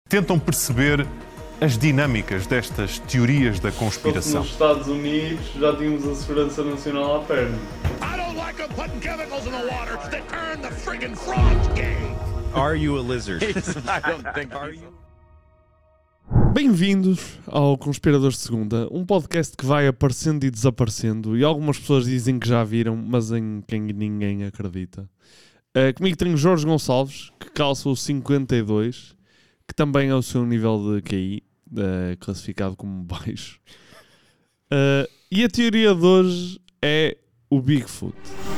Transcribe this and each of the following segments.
tentam perceber as dinâmicas destas teorias da conspiração. Nos Estados Unidos já tínhamos a Segurança Nacional à perna. I don't like them putting chemicals in the water that turn the friggin' frogs gay. Are you a lizard? I don't think are you. Bem-vindos ao Conspiradores de Segunda, um podcast que vai aparecendo e desaparecendo, e algumas pessoas dizem que já viram, mas em quem ninguém acredita. Comigo tenho Jorge Gonçalves, que calça o 52, que também é o seu nível de QI, classificado como baixo. E a teoria de hoje é o Bigfoot.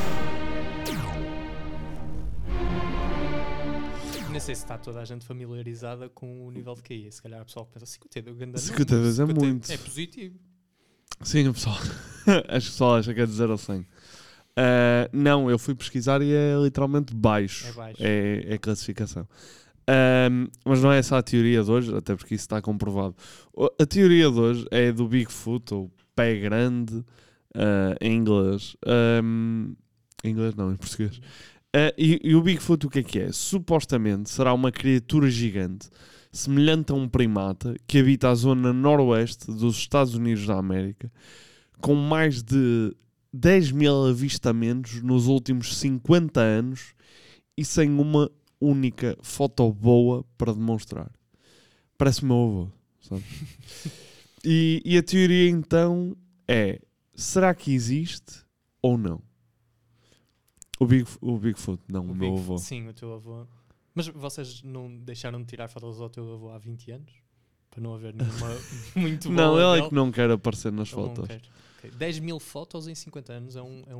Não sei se está toda a gente familiarizada com o nível de QI. Se calhar o pessoal pensa 52 grande 52 é muito. É positivo. Sim, o pessoal. Acho que o pessoal acha que é de 0 a 100. Não, eu fui pesquisar e é literalmente baixo. É baixo. É classificação. Mas não é essa a teoria de hoje, até porque isso está comprovado. A teoria de hoje é do Bigfoot, ou pé grande, em inglês. Em inglês não, em português. E o Bigfoot o que é? Supostamente será uma criatura gigante, semelhante a um primata, que habita a zona noroeste dos Estados Unidos da América, com mais de 10 mil avistamentos nos últimos 50 anos e sem uma única foto boa para demonstrar. Parece o meu avô, sabe? E a teoria então é: será que existe ou não? O Bigfoot, não, o meu avô. Sim, o teu avô. Mas vocês não deixaram de tirar fotos ao teu avô há 20 anos? Para não haver nenhuma muito boa. Não, ele é dele? que não quer aparecer nas Ele não fotos. quer. Okay. 10 mil fotos em 50 anos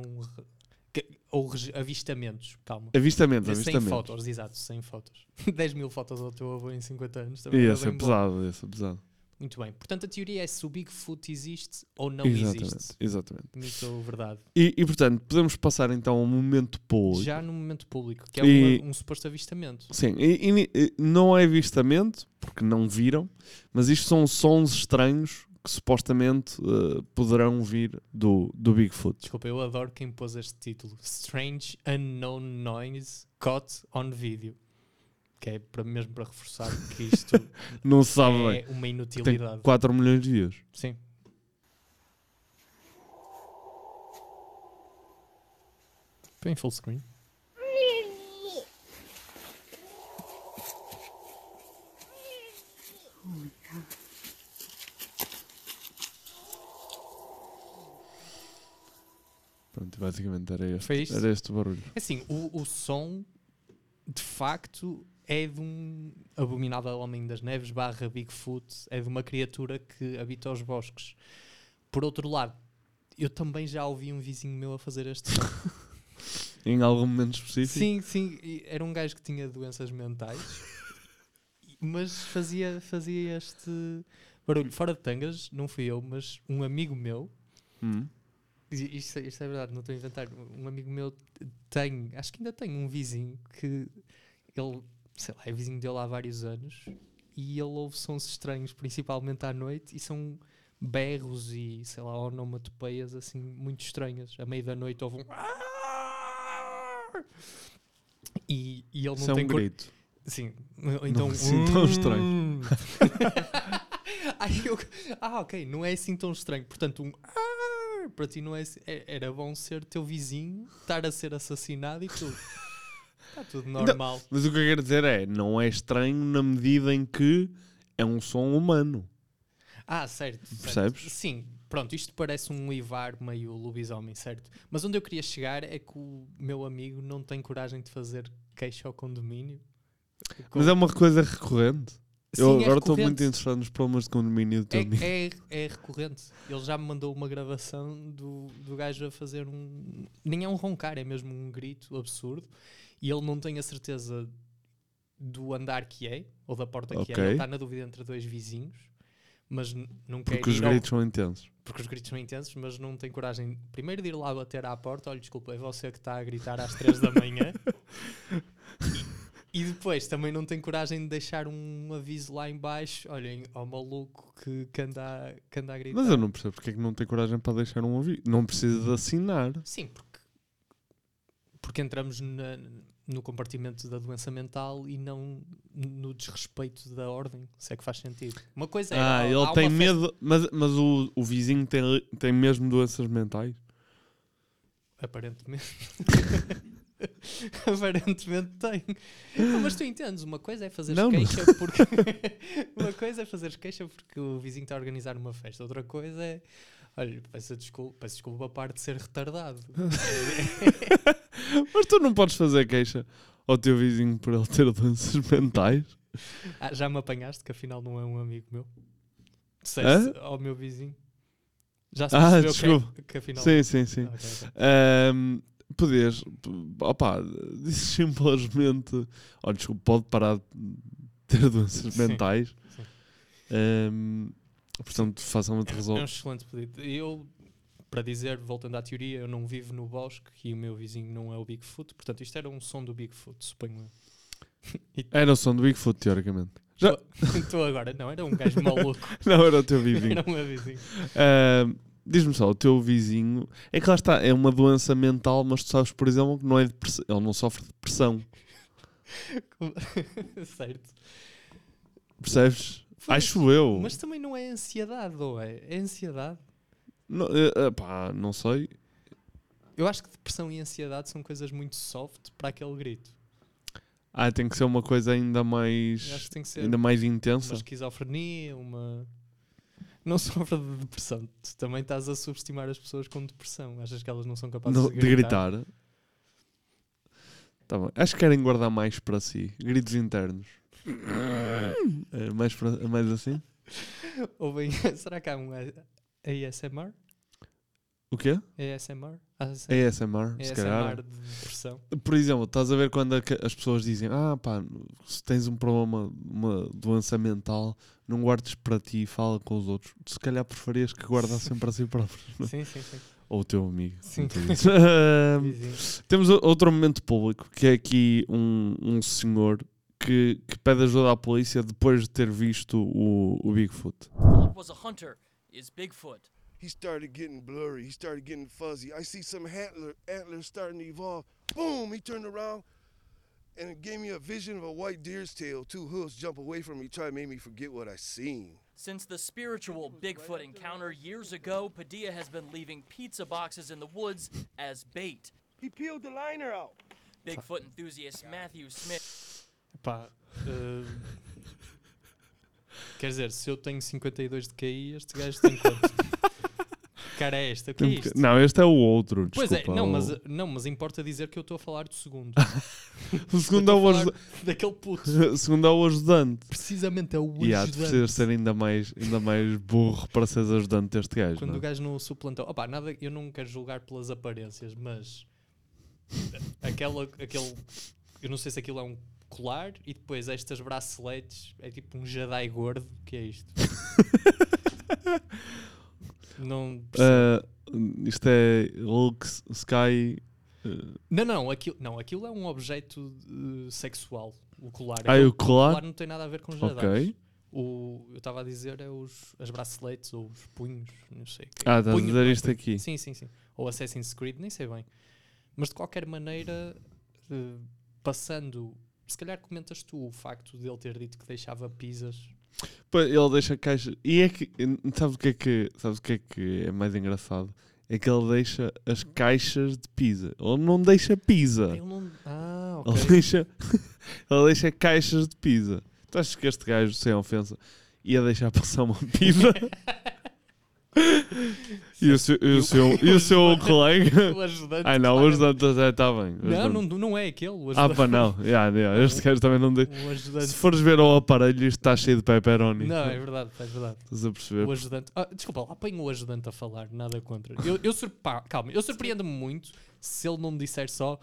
ou avistamentos, calma. Avistamentos. Sem fotos, exato, sem fotos. 10 mil fotos ao teu avô em 50 anos também Esse é pesado, esse é pesado. Muito bem. Portanto, a teoria é se o Bigfoot existe ou não Exatamente, existe. exatamente. Mito ou verdade. E, portanto, podemos passar então ao momento público. Já no momento público, que é um suposto avistamento. Sim, e não é avistamento, porque não viram, mas isto são sons estranhos que supostamente poderão vir do Bigfoot. Desculpa, eu adoro quem pôs este título. Strange Unknown Noise Caught on Video. Que é mesmo para reforçar que isto não se sabe é bem. uma Tem inutilidade. 4 milhões de views. Sim. Põe em full screen. Pronto, basicamente era Foi isto? este o barulho. Assim, o som de facto é de um abominável homem das neves / Bigfoot, é de uma criatura que habita os bosques. Por outro lado, eu também já ouvi um vizinho meu a fazer este som. Em algum momento específico? Sim, era um gajo que tinha doenças mentais, mas fazia este barulho. Fora de tangas, não fui eu, mas um amigo meu, isto é verdade, não estou a inventar, um amigo meu acho que ainda tem um vizinho que ele, sei lá, é vizinho dele há vários anos e ele ouve sons estranhos, principalmente à noite, e são berros e, sei lá, onomatopeias assim muito estranhas. À meia da noite ouve um e ele não Isso tem é um grito. Sim, então não é assim tão estranho. Ok, não é assim tão estranho. Portanto, para ti não é, era bom ser teu vizinho, estar a ser assassinado e tudo. Está tudo normal. Não, mas o que eu quero dizer é, não é estranho na medida em que é um som humano. Certo. Percebes? Sim, pronto, isto parece um uivar meio lobisomem, certo? Mas onde eu queria chegar é que o meu amigo não tem coragem de fazer queixa ao condomínio. Mas é uma coisa recorrente. Sim, Eu agora estou recorrente. muito interessado nos problemas de condomínio do teu amigo. É recorrente. Ele já me mandou uma gravação do gajo a fazer nem é um roncar, é mesmo um grito absurdo. E ele não tem a certeza do andar que é, ou da porta que é. Ele está na dúvida entre dois vizinhos, mas não quer ir. Porque os gritos são intensos. Porque os gritos são intensos, mas não tem coragem primeiro de ir lá bater à porta. Olha, desculpa, é você que está a gritar às 3 da manhã. E depois também não tem coragem de deixar um aviso lá em baixo. Olhem, ao maluco que anda a gritar. Mas eu não percebo porque é que não tem coragem para deixar um aviso. Não precisa de assinar. Sim, porque entramos no compartimento da doença mental e não no desrespeito da ordem, se é que faz sentido. Uma coisa é... ele tem medo, mas o vizinho tem mesmo doenças mentais? Aparentemente. Aparentemente tem. Não, mas tu entendes, uma coisa é fazer queixa porque uma coisa é fazer queixa porque o vizinho está a organizar uma festa, outra coisa é, olha, peço desculpa a parte de ser retardado. Mas tu não podes fazer queixa ao teu vizinho por ele ter doenças mentais? Já me apanhaste que afinal não é um amigo meu. Disseste ao meu vizinho. Já se percebeu que afinal... Sim. Okay. Podes, disse simplesmente, desculpa, pode parar de ter doenças mentais. Sim. Portanto, facilmente resolve. É um excelente pedido. Eu, para dizer, voltando à teoria, eu não vivo no bosque e o meu vizinho não é o Bigfoot, portanto isto era um som do Bigfoot, suponho eu. Era o som do Bigfoot, teoricamente. Estou agora, não, era um gajo maluco. Não, era o teu vizinho. Era o meu vizinho. Diz-me só, o teu vizinho, é que lá está, é uma doença mental, mas tu sabes, por exemplo, que não é depressão, ele não sofre de depressão. Certo. Percebes? Acho eu. Mas também não é ansiedade, ou é? É ansiedade? Não, não sei. Eu acho que depressão e ansiedade são coisas muito soft para aquele grito. Tem que ser uma coisa ainda mais, acho que tem que ser ainda mais intensa. Uma esquizofrenia, não sofre de depressão. Tu também estás a subestimar as pessoas com depressão. Achas que elas não são capazes de gritar? Tá bem. Acho que querem guardar mais para si. Gritos internos. Mais assim? Ou bem, será que há um ASMR? O quê? ASMR? ASMR, se calhar. ASMR de depressão. Por exemplo, estás a ver quando as pessoas dizem se tens um problema, uma doença mental, não guardes para ti e fala com os outros. Se calhar preferias que guardassem para si próprios. Sim. Ou o teu amigo. Sim. Temos outro momento público, que é aqui um senhor que pede ajuda à polícia depois de ter visto o Bigfoot. Was a hunter is Bigfoot. He started getting blurry. He started getting fuzzy. I see some antlers starting to evolve. Boom! He turned around and it gave me a vision of a white deer's tail. Two hoofs jump away from me, try to make me forget what I seen. Since the spiritual Bigfoot encounter years ago, Padilla has been leaving pizza boxes in the woods as bait. He peeled the liner out. Bigfoot enthusiast Matthew Smith. Quer dizer, se eu tenho 52 de QI, este gajo tem quanto? Cara, é este? O que é isto? Não, este é o outro. Pois é, mas importa dizer que eu estou a falar do segundo. O segundo é o ajudante. Daquele puto. O segundo é o ajudante. Precisamente é o ajudante. E precisa ser ainda mais burro para seres ajudante deste gajo. Quando o gajo não suplantou. Nada, eu não quero julgar pelas aparências, mas aquele. Eu não sei se aquilo é um colar e depois estas braceletes é tipo um Jedi gordo. O que é isto? Não isto é Luke Sky. Não, aquilo é um objeto sexual. O colar. O colar não tem nada a ver com Jedi. Ok. Eu estava a dizer as braceletes ou os punhos, não sei. Estás a dizer isto aqui. Sim. Ou Assassin's Creed, nem sei bem. Mas de qualquer maneira, passando, se calhar comentas tu o facto de ele ter dito que deixava pizzas. Ele deixa caixas. E é que. Sabes o que é que é mais engraçado? É que ele deixa as caixas de pizza. Ele não deixa pizza. Ele não. Ok. Ele deixa caixas de pizza. Tu achas que este gajo, sem ofensa, ia deixar passar uma pizza? E o seu colega? O ajudante. Não, o ajudante está bem. Não é aquele. Não. Este gajo também não deixa. Se fores ver ao aparelho, isto está cheio de pepperoni. Não, é verdade. Estás a perceber? O ajudante. Desculpa, lá põe o ajudante a falar, nada contra. Calma, eu surpreendo-me muito se ele não me disser só.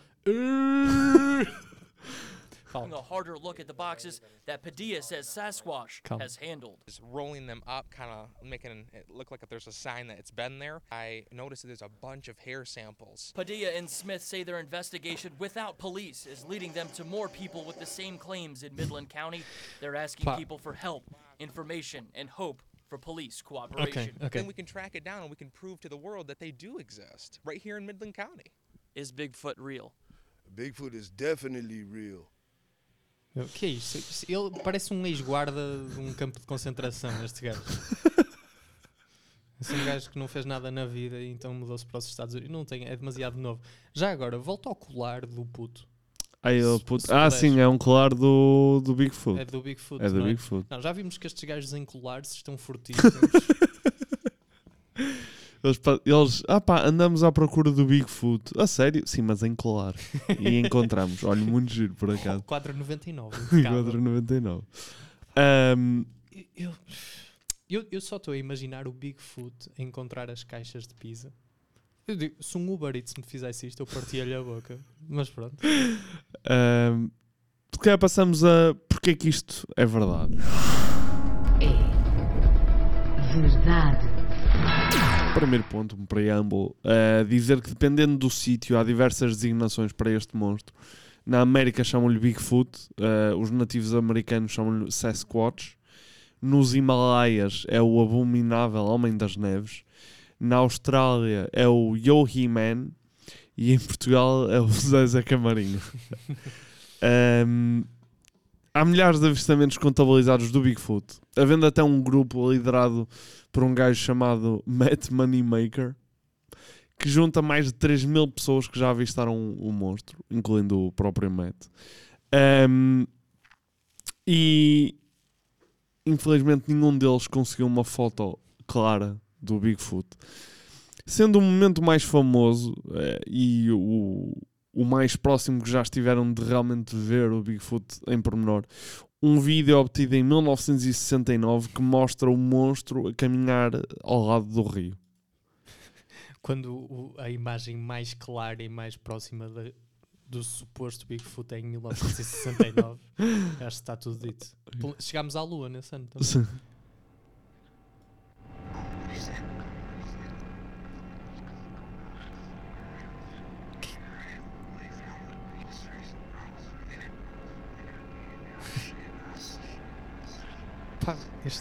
Taking a harder look at the boxes that Padilla says Sasquatch has handled. Just rolling them up, kind of making it look like there's a sign that it's been there. I noticed that there's a bunch of hair samples. Padilla and Smith say their investigation without police is leading them to more people with the same claims in Midland County. They're asking people for help, information, and hope for police cooperation. Okay. Then we can track it down and we can prove to the world that they do exist right here in Midland County. Is Bigfoot real? Bigfoot is definitely real. O que é isto? Ele parece um ex-guarda de um campo de concentração, este gajo. Esse é um gajo que não fez nada na vida e então mudou-se para os Estados Unidos. Não tem, é demasiado novo. Já agora, volta ao colar do puto. Sim, é um colar do Bigfoot. É do Bigfoot. É do não Bigfoot. Não, já vimos que estes gajos em colares estão fortíssimos. Eles andamos à procura do Bigfoot. A sério? Sim, mas em colar. E encontramos. Olha, muito giro, por acaso. 4,99. 4,99. Eu só estou a imaginar o Bigfoot a encontrar as caixas de pizza. Eu digo, se um Uber Eats me fizesse isto, eu partia-lhe a boca. Mas pronto. Porque passamos a... Porque é que isto é verdade? É verdade. Primeiro ponto, um preâmbulo. Dizer que dependendo do sítio há diversas designações para este monstro. Na América chamam-lhe Bigfoot. Os nativos americanos chamam-lhe Sasquatch. Nos Himalaias é o abominável Homem das Neves. Na Austrália é o Yohi-Man. E em Portugal é o Zezé Camarinha. Há milhares de avistamentos contabilizados do Bigfoot, havendo até um grupo liderado por um gajo chamado Matt Moneymaker, que junta mais de 3.000 pessoas que já avistaram o monstro, incluindo o próprio Matt. E infelizmente nenhum deles conseguiu uma foto clara do Bigfoot. Sendo o momento mais famoso e o mais próximo que já estiveram de realmente ver o Bigfoot em pormenor, um vídeo obtido em 1969 que mostra o monstro a caminhar ao lado do rio. Quando a imagem mais clara e mais próxima do suposto Bigfoot é em 1969, acho que está tudo dito. Chegámos à Lua nesse ano também. Sim. Pá, este...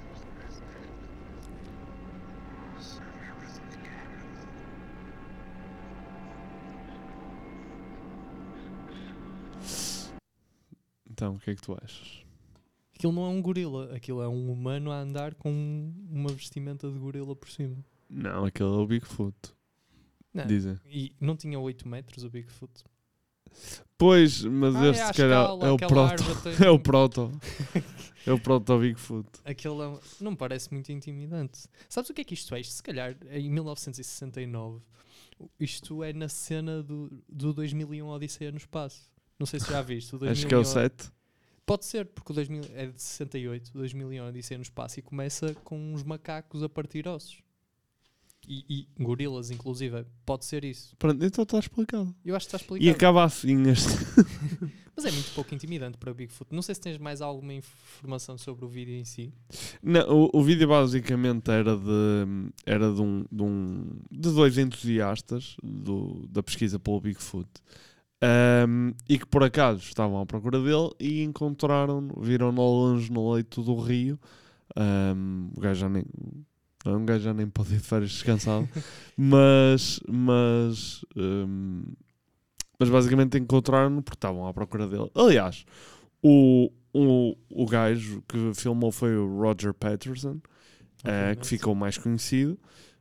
Então, o que é que tu achas? Aquilo não é um gorila, aquilo é um humano a andar com uma vestimenta de gorila por cima. Não, aquele é o Bigfoot. Não. Dizem. E não tinha 8 metros o Bigfoot? Pois, mas este se calhar é o proto. É o proto. É o proto Bigfoot. Aquele não me parece muito intimidante. Sabes o que é que isto é? Isto, se calhar, em 1969, isto é na cena do 2001 Odisseia no Espaço. Não sei se já viste. Acho que é o 7. Pode ser, porque o 2000 é de 68, o 2001 Odisseia no Espaço, e começa com uns macacos a partir ossos. E gorilas, inclusive. Pode ser isso. Pronto, então está explicado. Eu acho que está explicado. E acaba assim este. Mas é muito pouco intimidante para o Bigfoot. Não sei se tens mais alguma informação sobre o vídeo em si. Não, o vídeo basicamente era de dois entusiastas da pesquisa pelo Bigfoot. E que por acaso estavam à procura dele e encontraram-no, viram-no ao longe no leito do rio. O gajo já nem pode ir de férias descansado. mas basicamente encontraram-no porque estavam à procura dele. Aliás, o gajo que filmou foi o Roger Patterson, que ficou mais conhecido.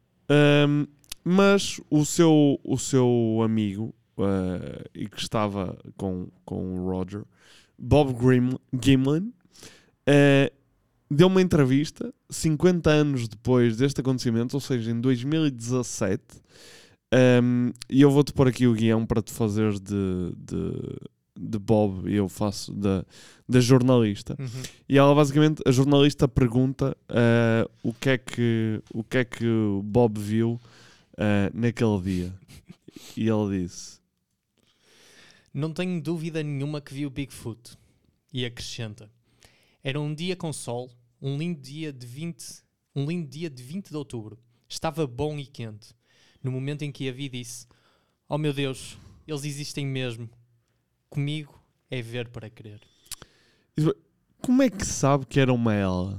Mas o seu amigo, e que estava com o Roger, Bob Gimlin, deu uma entrevista 50 anos depois deste acontecimento, ou seja, em 2017, e eu vou-te pôr aqui o guião para te fazeres de Bob, e eu faço da jornalista. Uhum. E ela basicamente, a jornalista pergunta o que é que o Bob viu naquele dia, e ele disse: não tenho dúvida nenhuma que vi o Bigfoot. E acrescenta: era um dia com sol, um lindo dia de 20 de outubro. Estava bom e quente. No momento em que a vi, disse: oh meu Deus, eles existem mesmo. Comigo é ver para crer. Como é que sabe que era uma ela?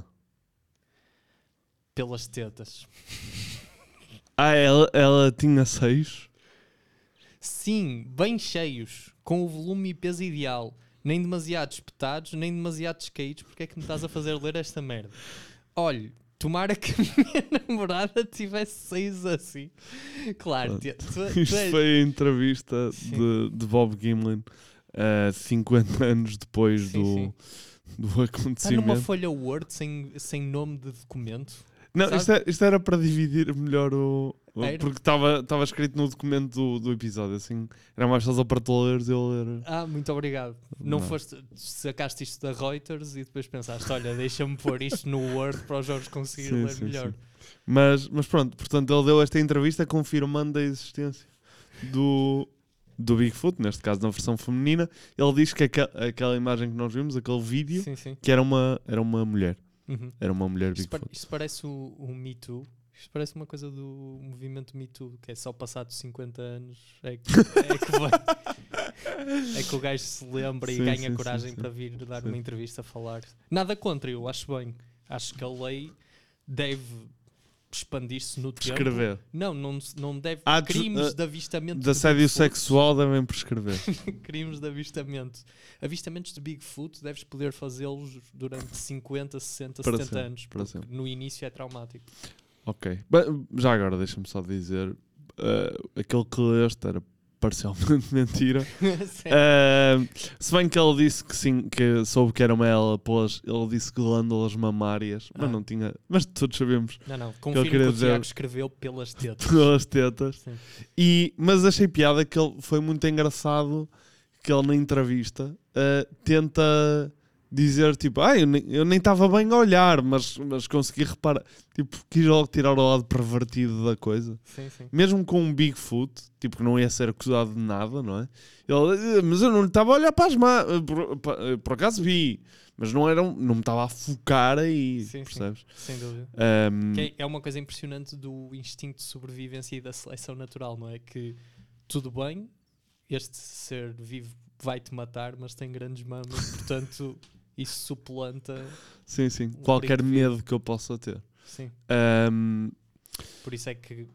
Pelas tetas. Ela tinha 6? Sim, bem cheios, com o volume e peso ideal. Nem demasiado espetados, nem demasiado descaídos. Porque é que me estás a fazer ler esta merda? Olha, tomara que a minha namorada tivesse 6 assim. Claro, Isto foi a entrevista de Bob Gimlin 50 anos depois do acontecimento. Está numa folha Word sem nome de documento. Não, isto era para dividir melhor porque estava escrito no documento do episódio, assim, era mais fácil para tu leres e eu ler. Muito obrigado. Não foste, sacaste isto da Reuters e depois pensaste, olha, deixa-me pôr isto no Word para o Jorge conseguir ler melhor. Sim. Mas pronto, portanto, ele deu esta entrevista confirmando a existência do Bigfoot, neste caso na versão feminina. Ele diz que aquela imagem que nós vimos, aquele vídeo, que era uma mulher. Uhum. Era uma mulher Bigfoot. Isto parece o Me Too. Isto parece uma coisa do movimento Me Too, que é só passados 50 anos é que o gajo se lembra e ganha coragem para vir dar uma entrevista a falar. Nada contra, eu acho bem. Acho que a lei deve expandir-se no tempo. Prescrever. Não deve. Crimes de avistamento de assédio sexual devem prescrever. Crimes de avistamento. Avistamentos de Bigfoot deves poder fazê-los durante 50, 60, 70 anos. Porque no início é traumático. Ok. Já agora deixa-me só dizer, aquele que leste era parcialmente mentira. Se bem que ele disse que sim, que soube que era uma ela, ele disse glândulas mamárias, mas não tinha. Mas todos sabemos. Não. Confirmo que o Tiago escreveu pelas tetas. Pelas tetas. Mas achei piada que ele foi muito engraçado que ele na entrevista tenta dizer tipo, eu nem estava bem a olhar, mas consegui reparar, tipo, quis logo tirar o lado pervertido da coisa. Sim. Mesmo com um Bigfoot, tipo, que não ia ser acusado de nada, não é? Ele, mas eu não lhe estava a olhar para as mãos, por acaso vi, mas não me estava a focar aí, percebes? Sim, sem dúvida. Que é uma coisa impressionante do instinto de sobrevivência e da seleção natural, não é? Que tudo bem, este ser vivo vai-te matar, mas tem grandes mamas, portanto isso suplanta qualquer medo que eu possa ter. Sim. Por isso é que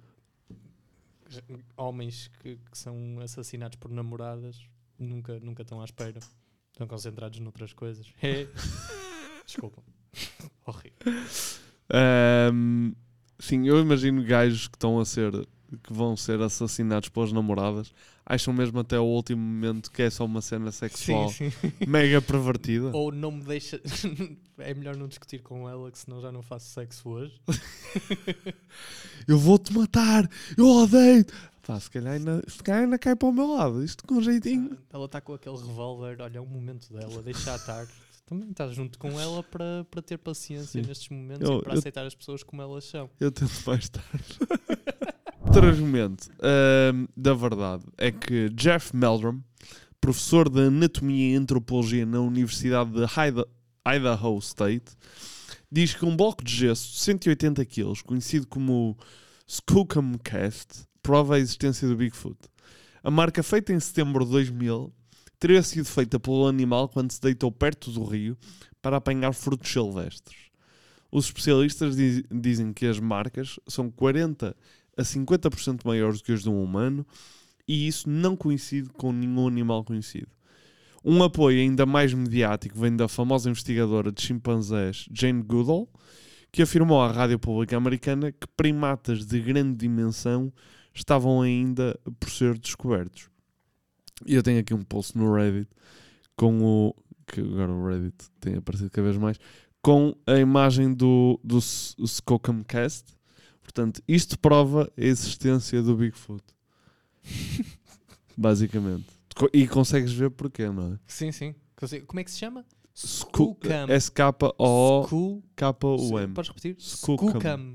homens que são assassinados por namoradas nunca estão à espera, estão concentrados noutras coisas. Desculpa. Horrível. Sim, eu imagino gajos que vão ser assassinados pelas namoradas, acham mesmo até o último momento que é só uma cena sexual mega pervertida. Ou não me deixa. É melhor não discutir com ela, que senão já não faço sexo hoje. Eu vou-te matar, eu odeio-te. Se calhar ainda cai para o meu lado, isto com jeitinho. Ela está com aquele revólver, olha, é o momento dela, deixa estar. Também estás junto com ela para ter paciência nestes momentos e para aceitar as pessoas como elas são. Eu tento mais tarde. Outro argumento da verdade é que Jeff Meldrum, professor de Anatomia e Antropologia na Universidade de Idaho State, diz que um bloco de gesso de 180 kg, conhecido como Skookum Cast, prova a existência do Bigfoot. A marca, feita em setembro de 2000, teria sido feita pelo animal quando se deitou perto do rio para apanhar frutos silvestres. Os especialistas dizem que as marcas são 40 a 50% maiores do que as de um humano, e isso não coincide com nenhum animal conhecido. Um apoio ainda mais mediático vem da famosa investigadora de chimpanzés Jane Goodall, que afirmou à rádio pública americana que primatas de grande dimensão estavam ainda por ser descobertos. E eu tenho aqui um post no Reddit que agora o Reddit tem aparecido cada vez mais, com a imagem do Skookum Cast. Portanto, isto prova a existência do Bigfoot. Basicamente. E consegues ver porquê, não é? Sim. Como é que se chama? Skookum. S-K-O-K-U-M. Podes repetir? Skookum.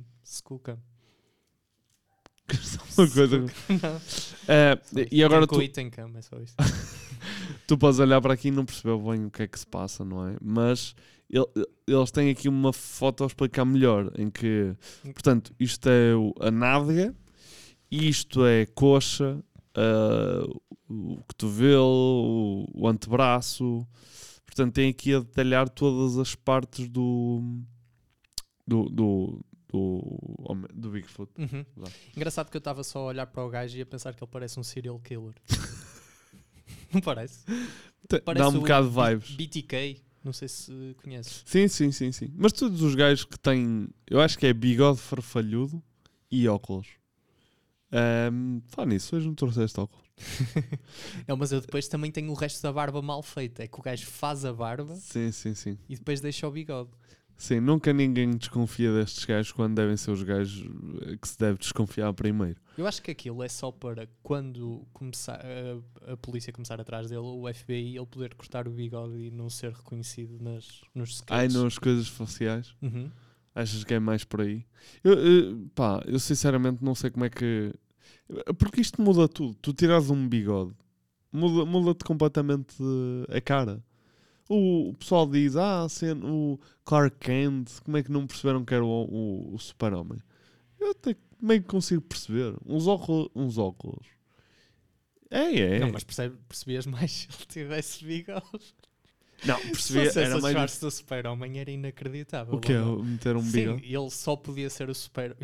Uma coisa. E agora é só isso. Tu podes olhar para aqui e não perceber bem o que é que se passa, não é? Mas eles têm aqui uma foto a explicar melhor, em que, portanto, isto é a nádega, isto é coxa, o cotovelo, o antebraço. Portanto, tem aqui a detalhar todas as partes do Bigfoot. Uhum. Engraçado que eu estava só a olhar para o gajo e a pensar que ele parece um serial killer. Não parece? Dá um bocado de vibes. BTK, não sei se conheces. Sim. Mas todos os gajos que têm, eu acho que é bigode farfalhudo e óculos. Fala nisso, hoje não trouxeste óculos. Não, mas eu depois também tenho o resto da barba mal feita. É que o gajo faz a barba Sim. e depois deixa o bigode. Sim, nunca ninguém desconfia destes gajos quando devem ser os gajos que se deve desconfiar primeiro. Eu acho que aquilo é só para quando começar a polícia começar atrás dele, o FBI, ele poder cortar o bigode e não ser reconhecido nos sketches. Nas coisas faciais? Uhum. Achas que é mais por aí? Eu sinceramente não sei como é que... Porque isto muda tudo. Tu tiras um bigode, muda-te completamente a cara. O pessoal diz, o Clark Kent, como é que não perceberam que era o super-homem? Eu até meio que consigo perceber. Uns óculos. É. Não, mas percebias mais se ele tivesse bigode. Não, percebia. Se Era mais... do super-homem era inacreditável. O que é? Meter um bigode? Sim, ele só podia ser o super-homem.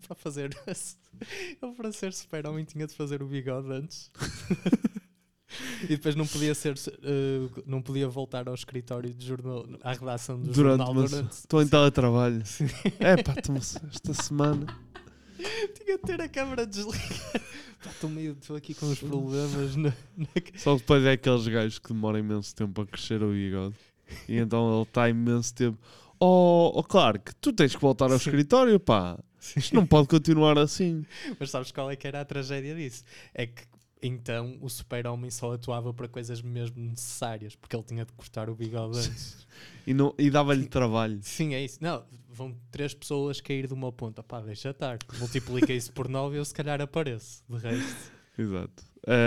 Ele para ser super-homem tinha de fazer o bigode antes. E depois não podia ser, não podia voltar ao escritório de jornal, à redação do jornal durante... Estou em teletrabalho. Esta semana tinha de ter a câmara desligada. Estou aqui com os problemas Só depois é aqueles gajos que demoram imenso tempo a crescer o bigode. E então ele está imenso tempo. Claro que tu tens que voltar ao escritório, pá. Isto não pode continuar assim. Mas sabes qual é que era a tragédia disso? É que então o super-homem só atuava para coisas mesmo necessárias, porque ele tinha de cortar o bigode antes. E dava-lhe trabalho. Sim, é isso. Não, vão 3 pessoas cair de uma ponta. Pá, deixa estar. Multiplica isso por 9 e eu se calhar apareço. De resto. Exato.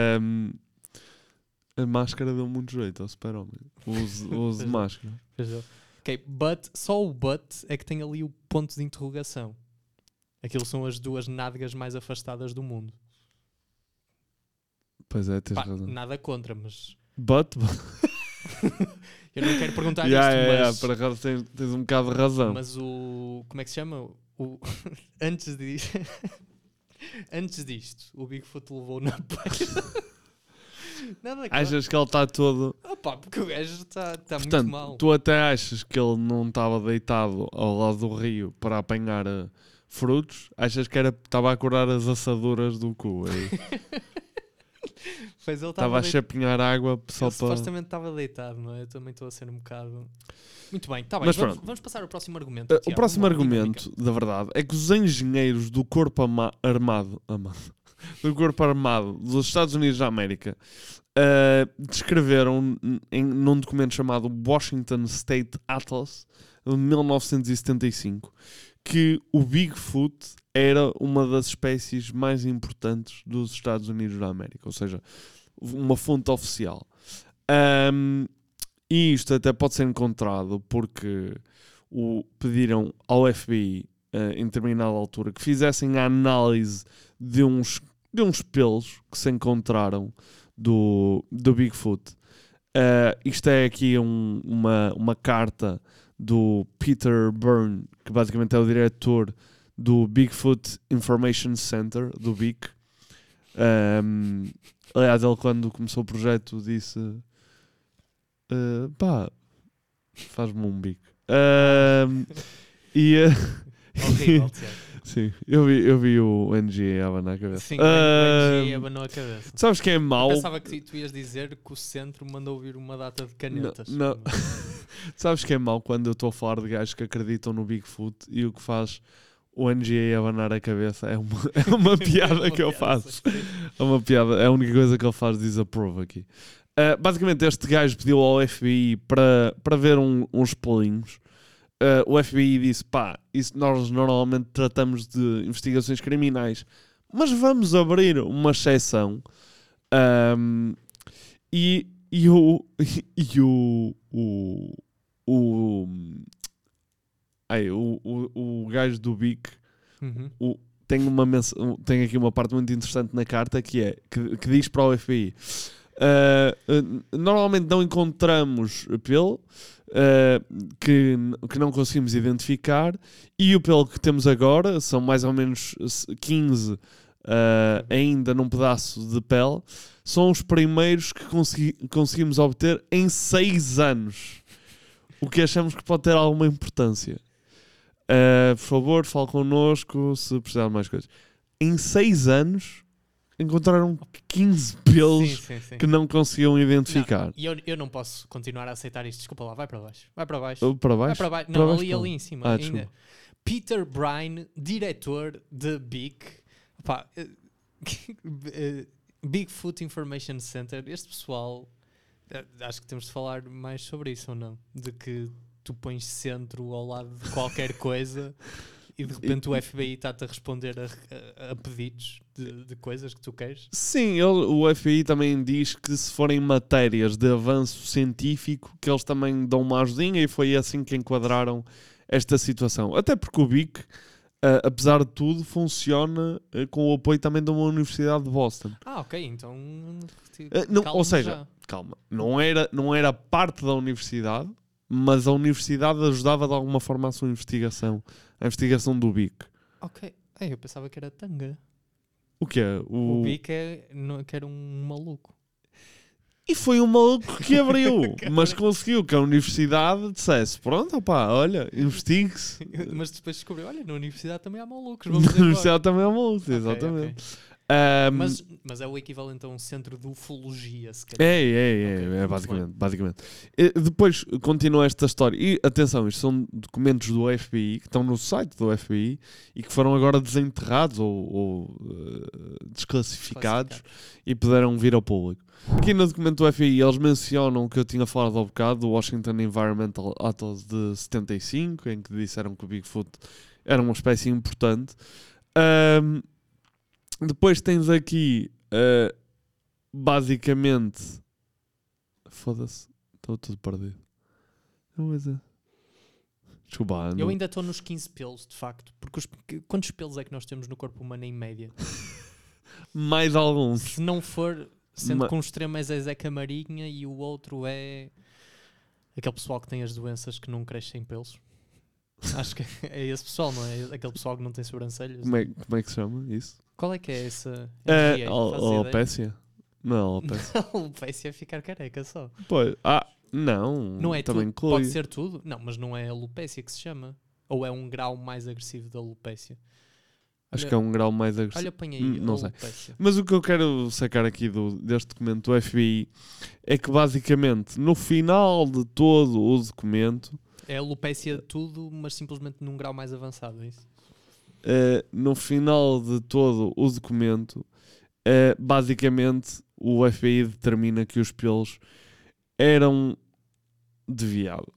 A máscara deu muito jeito ao super-homem. O uso de máscara. Ok, só o é que tem ali o ponto de interrogação. Aquilo são as 2 nádegas mais afastadas do mundo. Pois é, tens razão. Nada contra, mas... Eu não quero perguntar isto, mas... Para acaso tens um bocado de razão. Mas como é que se chama? Antes disto, o Bigfoot levou na peira. Achas que ele está todo... porque o gajo está Portanto, muito mal. Tu até achas que ele não estava deitado ao lado do rio para apanhar frutos? Achas que estava a acordar as assaduras do cu? Estava a chapinhar água só para... Supostamente estava deitado, não é? Eu também estou a ser um bocado... Muito bem, está bem. Vamos passar ao próximo argumento. O próximo argumento, da verdade, é que os engenheiros do Corpo Armado dos Estados Unidos da América descreveram num documento chamado Washington State Atlas de 1975 que o Bigfoot era uma das espécies mais importantes dos Estados Unidos da América, ou seja, uma fonte oficial. E isto até pode ser encontrado porque pediram ao FBI em determinada altura que fizessem a análise de uns pelos que se encontraram do Bigfoot. Isto é aqui uma carta do Peter Byrne, que basicamente é o diretor do Bigfoot Information Center, do BIC. Aliás, ele quando começou o projeto disse faz-me um bico. Horrível, Tiago. Sim, eu vi o NGA abanar a cabeça. Sim, o NGA abanou a cabeça. Sabes que é mau? Eu pensava que tu ias dizer que o centro mandou vir uma data de canetas. Não. Sabes que é mau quando eu estou a falar de gajos que acreditam no Bigfoot e o que faz o NGA abanar a cabeça é uma piada que eu faço. É uma piada, é a única coisa que ele faz desaprova aqui. Basicamente este gajo pediu ao FBI para ver uns pelinhos. O FBI disse, isso nós normalmente tratamos de investigações criminais, mas vamos abrir uma exceção. O gajo do BIC tem aqui uma parte muito interessante na carta que diz para o FBI: normalmente não encontramos pelo, que não conseguimos identificar, e o pelo que temos agora são mais ou menos 15 ainda num pedaço de pele. São os primeiros que conseguimos obter em 6 anos, o que achamos que pode ter alguma importância. Por favor, fale connosco se precisar de mais coisas. Em 6 anos encontraram 15 pelos sim. que não conseguiam identificar. E eu não posso continuar a aceitar isto. Desculpa lá, vai para baixo. Para baixo? Vai para baixo. Não, ali em cima. Ainda. Desculpa. Peter Bryan, diretor de Bigfoot Information Center. Este pessoal, acho que temos de falar mais sobre isso ou não? De que tu pões centro ao lado de qualquer coisa e de repente o FBI está-te a responder a pedidos de coisas que tu queres. Sim, o FBI também diz que se forem matérias de avanço científico, que eles também dão uma ajudinha, e foi assim que enquadraram esta situação. Até porque o BIC, apesar de tudo, funciona com o apoio também de uma universidade de Boston. Ok, então... Ou seja, calma, não era parte da universidade, mas a universidade ajudava de alguma forma a sua investigação, a investigação do BIC. Ok, eu pensava que era tanga. O que é? O BIC que era um maluco. E foi um maluco que abriu, mas conseguiu que a universidade dissesse: pronto, opá, olha, investigue-se. Mas depois descobriu: olha, na universidade também há malucos. Na universidade também há malucos, exatamente. Okay. Mas é o equivalente a um centro de ufologia, se calhar. É basicamente. Depois continua esta história. E atenção, isto são documentos do FBI que estão no site do FBI e que foram agora desenterrados ou desclassificados e puderam vir ao público. Aqui no documento do FBI eles mencionam o que eu tinha falado há bocado, o Washington Environmental Atlas de 75, em que disseram que o Bigfoot era uma espécie importante. Depois tens aqui basicamente, foda-se, estou tudo perdido. Desculpa, eu ainda estou nos 15 pelos, de facto, porque quantos pelos é que nós temos no corpo humano em média? Mais alguns. Se não for, sendo que um extremo é Zezé Camarinha e o outro é aquele pessoal que tem as doenças que não crescem pelos. Acho que é esse pessoal, não é? Aquele pessoal que não tem sobrancelhas. Como é que se chama isso? Qual é que é essa? Alopécia? Não, alopécia. Alopécia é ficar careca só. Pois, não é também tudo, pode ser tudo. Não, mas não é alopécia que se chama. Ou é um grau mais agressivo da alopécia? Acho que é um grau mais agressivo. Olha, põe aí, não sei. Mas o que eu quero sacar aqui deste documento do FBI é que basicamente no final de todo o documento é alopécia tudo, mas simplesmente num grau mais avançado, é isso? No final de todo o documento, basicamente o FBI determina que os pelos eram de viado.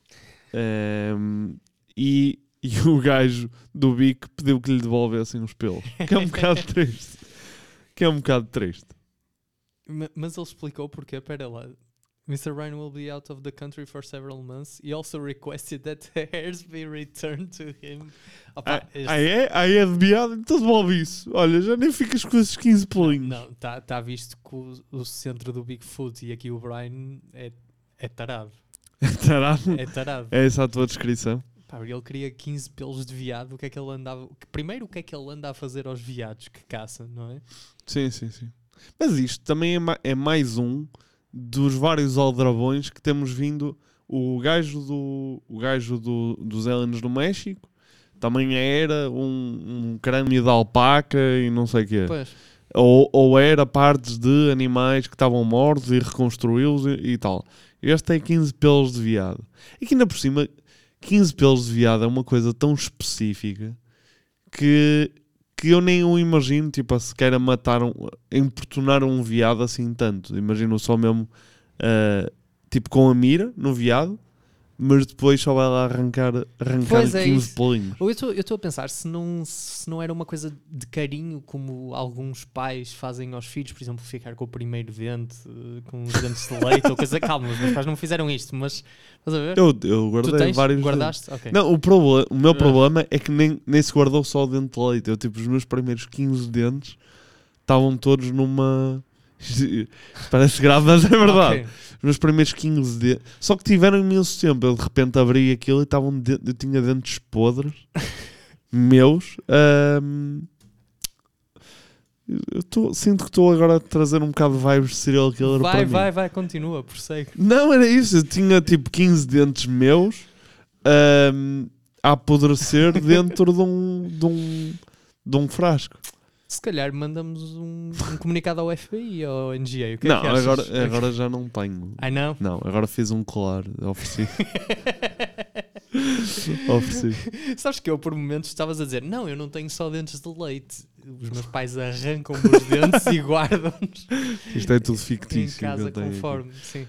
E o gajo do BIC pediu que lhe devolvessem os pelos. Que é um bocado triste. Mas ele explicou porque, pera lá. Mr. Ryan will be out of the country for several months. He also requested that the hairs be returned to him. Opa, é de viado? Então devolve isso. Olha, já nem ficas com esses 15 pelinhos. Não, tá visto que o centro do Bigfoot e aqui o Brian é tarado. É tarado? É essa a tua descrição? Pá, ele queria 15 pelos de viado. O que é que ele andava... Primeiro, o que é que ele anda a fazer aos viados que caça, não é? Sim. Mas isto também é mais um dos vários aldrabões que temos vindo. O gajo dos aliens do México também era um crânio de alpaca e não sei o quê. Pois. Ou era partes de animais que estavam mortos e reconstruí-los e tal. Este é 15 pelos de viado. E que ainda por cima, 15 pelos de viado é uma coisa tão específica que eu nem o imagino, tipo, se queira importunar um viado assim tanto. Imagino só mesmo, tipo, com a mira no viado, mas depois só vai lá arrancar 15 pelinhos. Eu estou a pensar se não era uma coisa de carinho, como alguns pais fazem aos filhos, por exemplo, ficar com o primeiro dente, com os dentes de leite ou coisa. Calma, os meus pais não fizeram isto, mas estás a ver? Eu guardei vários. Guardaste? Okay. Não, o meu problema é que nem se guardou só o dente de leite. Os meus primeiros 15 dentes estavam todos numa Isto parece grave, mas é verdade. Ok. Os meus primeiros 15 dentes. Só que tiveram imenso tempo. Eu de repente abri aquilo e eu tinha dentes podres. Meus. Sinto que estou agora a trazer um bocado de vibes de serial killer para mim. Vai, continua, prossegue. Não, era isso. Eu tinha tipo 15 dentes meus a apodrecer dentro de um frasco. Se calhar mandamos um comunicado ao FBI ou ao NGA. O que Não, é que achas? agora já não tenho. Ai não? Não, agora fiz um colar. Ofereci. Ofereci. Sabes que eu por momentos estavas a dizer não, eu não tenho só dentes de leite. Os meus pais arrancam os dentes e guardam-nos Isto é tudo fictício. em casa que eu tenho conforme. Sim.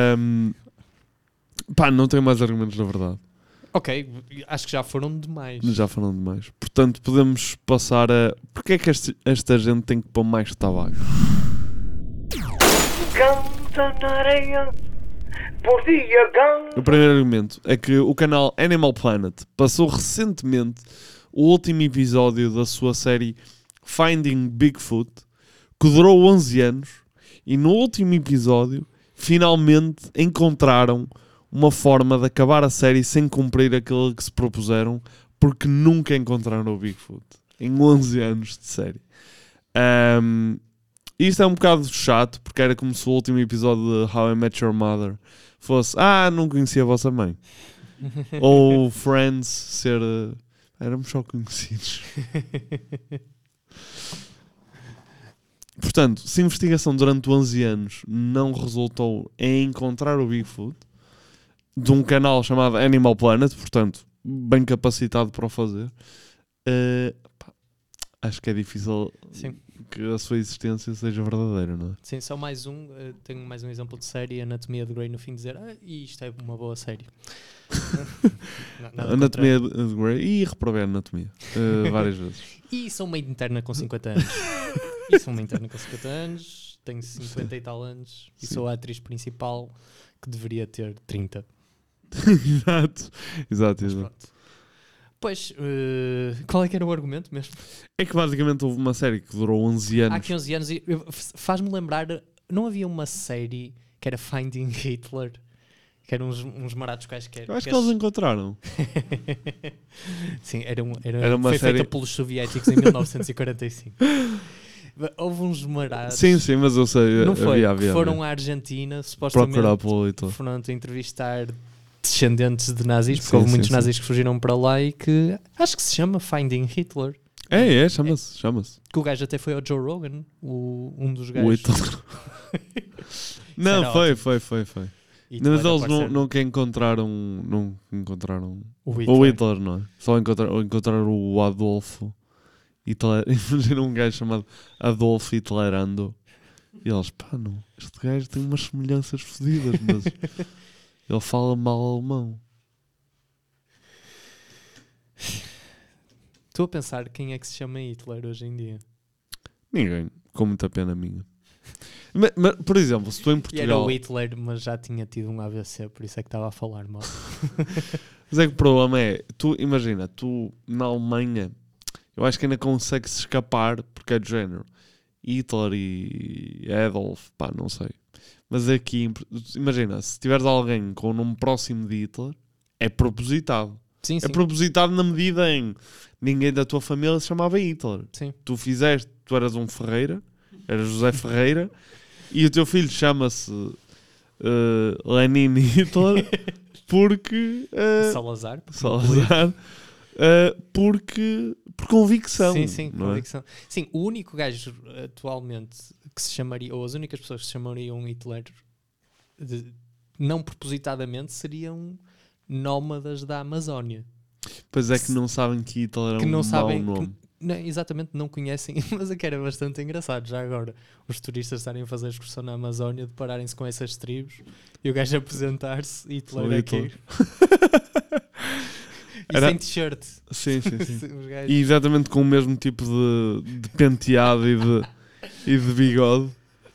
Pá, não tenho mais argumentos na verdade. Ok, acho que já foram demais. Já foram demais. Portanto, podemos passar a... Porquê é que esta gente tem que pôr mais tabaco? Canta na areia, por dia canta. O primeiro argumento é que o canal Animal Planet passou recentemente o último episódio da sua série Finding Bigfoot, que durou 11 anos, e no último episódio finalmente encontraram uma forma de acabar a série sem cumprir aquilo que se propuseram, porque nunca encontraram o Bigfoot em 11 anos de série. Isto é um bocado chato, porque era como se o último episódio de How I Met Your Mother fosse não conhecia a vossa mãe. Ou Friends ser... éramos só conhecidos. Portanto, se a investigação durante 11 anos não resultou em encontrar o Bigfoot, de um canal chamado Animal Planet, portanto, bem capacitado para o fazer, acho que é difícil que a sua existência seja verdadeira, não é? Sim, só mais tenho mais um exemplo de série, Anatomia de Grey, no fim dizer, e isto é uma boa série. Anatomia de Grey, e reprovei a anatomia várias vezes. E sou uma interna com 50 anos. Tenho 50 e tal anos, e sou a atriz principal que deveria ter 30. Exato. Pois, qual é que era o argumento mesmo? É que basicamente houve uma série que durou 11 anos. Há 11 anos e faz-me lembrar, não havia uma série que era Finding Hitler, que eram uns maratos quaisquer. Eu acho que eles encontraram. Sim, era uma foi série... feita pelos soviéticos em 1945. Houve uns maratos. Sim, mas eu sei. Não foi? Havia. Foram à Argentina, supostamente. Procurar pelo leitor. Foram a entrevistar descendentes de nazis, porque houve muitos nazis que fugiram para lá e que acho que se chama Finding Hitler. Chama-se. Que o gajo até foi ao Joe Rogan, um dos gajos. O Hitler. Não, foi. Mas eles nunca encontraram o Hitler, não é? Só encontraram o Adolfo Hitler. Imagina um gajo chamado Adolfo Hitlerando. E eles, não, este gajo tem umas semelhanças fodidas, mas ele fala mal alemão. Estou a pensar quem é que se chama Hitler hoje em dia. Ninguém, com muita pena minha. Mas, por exemplo, se tu em Portugal... E era o Hitler, mas já tinha tido um AVC, por isso é que estava a falar mal. Mas é que o problema é, tu na Alemanha, eu acho que ainda consegue-se escapar, porque é do género. Hitler e Adolf, não sei. Mas aqui, imagina, se tiveres alguém com o nome próximo de Hitler, é propositado. Sim. É propositado na medida em ninguém da tua família se chamava Hitler. Sim. Tu eras um Ferreira, eras José Ferreira, e o teu filho chama-se Lenin Hitler porque... Salazar. Por convicção. Sim, convicção. Sim, o único gajo atualmente que se chamaria, ou as únicas pessoas que se chamariam Hitler, não propositadamente, seriam nómadas da Amazónia. Pois é que não sabem que Hitler era mau nome. Exatamente, não conhecem, mas é que era bastante engraçado já agora. Os turistas estarem a fazer excursão na Amazónia, depararem-se com essas tribos e o gajo apresentar-se, Hitler aqui. E sem t-shirt. Sim. E exatamente com o mesmo tipo de penteado e de bigode.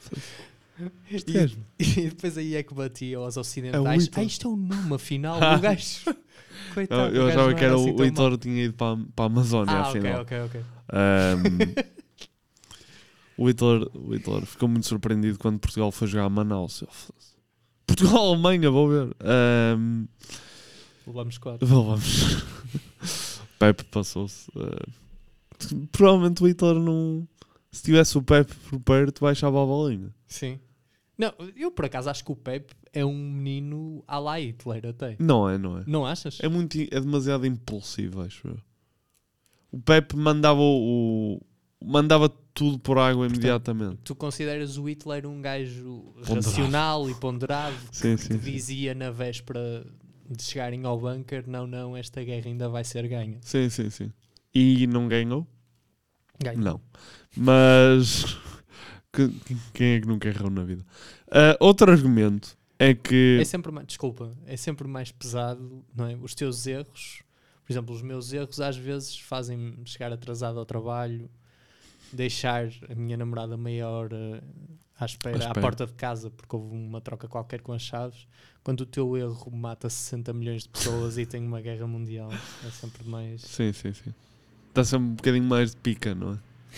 E depois aí é que batia aos ocidentais. Isto é o nome, afinal. O gajo... Coitado, eu achava que era assim o Hitler tinha ido para a Amazónia, afinal. Ok. O Hitler ficou muito surpreendido quando Portugal foi jogar a Manaus. Portugal-Alemanha, vou ver. Levamos 4. Vamos. Pepe passou-se. Provavelmente o Hitler não... Se tivesse o Pepe por perto, baixava a bolinha. Sim. Não, eu por acaso acho que o Pepe é um menino à la Hitler até. Não é. Não achas? É demasiado impulsivo, acho eu. O Pepe mandava tudo por água imediatamente. Tu consideras o Hitler um gajo Ponderado. racional e ponderado Sim, que dizia na véspera de chegarem ao bunker, não, esta guerra ainda vai ser ganha. Sim. E não ganhou? Ganhou. Não. Mas quem é que nunca errou na vida? Outro argumento é que... É sempre mais pesado, não é? Os teus erros, por exemplo, os meus erros às vezes fazem-me chegar atrasado ao trabalho, deixar a minha namorada meia hora à espera à porta de casa porque houve uma troca qualquer com as chaves, quando o teu erro mata 60 milhões de pessoas e tem uma guerra mundial. É sempre mais... Sim. Dá sempre um bocadinho mais de pica, não é?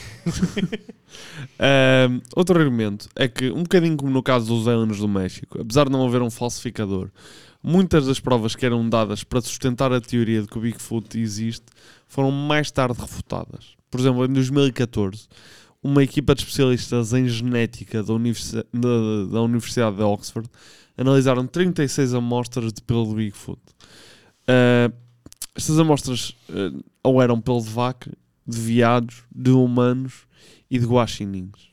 Outro argumento é que, um bocadinho como no caso dos aliens do México, apesar de não haver um falsificador, muitas das provas que eram dadas para sustentar a teoria de que o Bigfoot existe foram mais tarde refutadas. Por exemplo, em 2014, uma equipa de especialistas em genética da Universidade de Oxford analisaram 36 amostras de pelo do Bigfoot. Estas amostras ou eram pelo de vaca, de veados, de humanos e de guaxinins.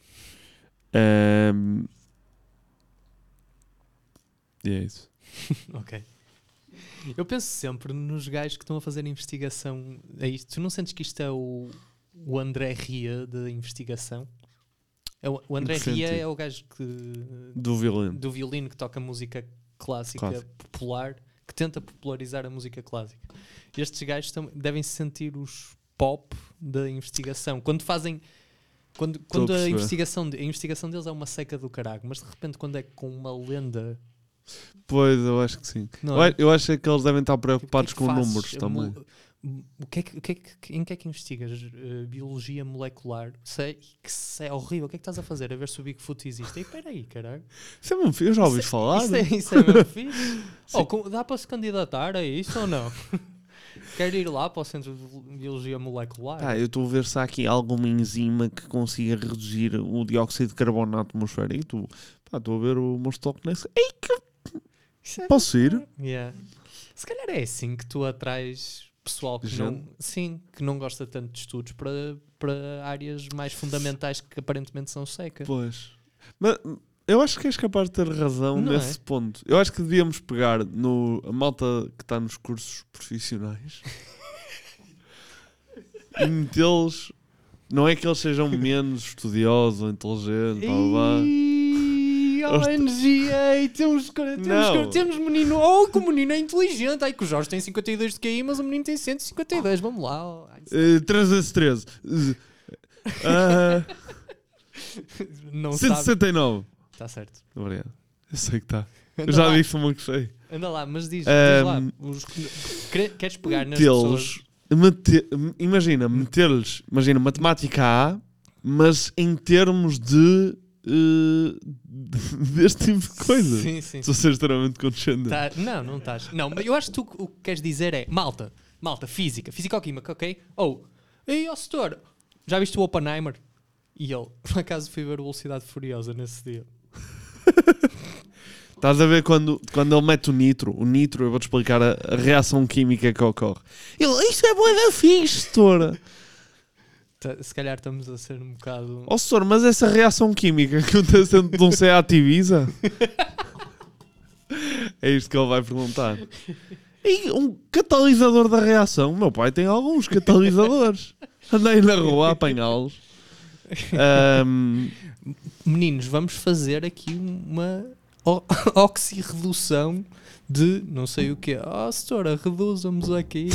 E é isso. Ok. Eu penso sempre nos gajos que estão a fazer investigação a isto. Tu não sentes que isto é o André Ria da investigação? O André Ria é o gajo do violino que toca música clássica popular, que tenta popularizar a música clássica. Estes gajos devem se sentir os pop da investigação. Quando a investigação deles é uma seca do caralho, mas de repente quando é com uma lenda... Pois, eu acho que sim. Eu acho que eles devem estar preocupados com números também. Em que é que investigas? Biologia molecular? Sei que é horrível. O que é que estás a fazer? A ver se o Bigfoot existe? Espera aí, caralho. Isso é mesmo fixe, eu já ouvi falar. Isso é mesmo fixe. Dá para se candidatar a isso ou não? Quero ir lá para o Centro de Biologia Molecular. Eu estou a ver se há aqui alguma enzima que consiga reduzir o dióxido de carbono na atmosfera. E estou a ver o meu estoque nesse. Posso ir? Yeah. Se calhar é assim que tu atrais pessoal que não gosta tanto de estudos para áreas mais fundamentais que aparentemente são secas. Pois. Mas eu acho que és capaz de ter razão nesse ponto. Eu acho que devíamos pegar a malta que está nos cursos profissionais e metê-los. Não é que eles sejam menos estudiosos ou inteligentes, ONG, temos menino. Que o menino é inteligente. Que o Jorge tem 52 de QI, mas o menino tem 152. Vamos lá. 3 vezes 13. 169. Está certo. Obrigado. Eu sei que está. Eu já disse uma que sei. Anda lá, mas diz lá. Queres pegar nas pessoas? Imagina, meter-lhes matemática A, mas em termos de deste tipo de coisa. Sim. Estou a ser extremamente condescendente. Não estás. Não, mas eu acho que tu o que queres dizer é malta, física-química, ok? Setor, já viste o Oppenheimer? E ele, por acaso, fui ver a Velocidade Furiosa nesse dia. Estás a ver quando ele mete o nitro, eu vou-te explicar a reação química que ocorre. Ele, isso é bué da fixe, setora. Se calhar estamos a ser um bocado... Setor, mas essa reação química que acontece dentro de um Seat Ibiza? É isto que ele vai perguntar. E um catalisador da reação? Meu pai tem alguns catalisadores. Andei na rua a apanhá-los. Meninos, vamos fazer aqui uma oxirredução de não sei o quê. Setora, reduzamos aqui.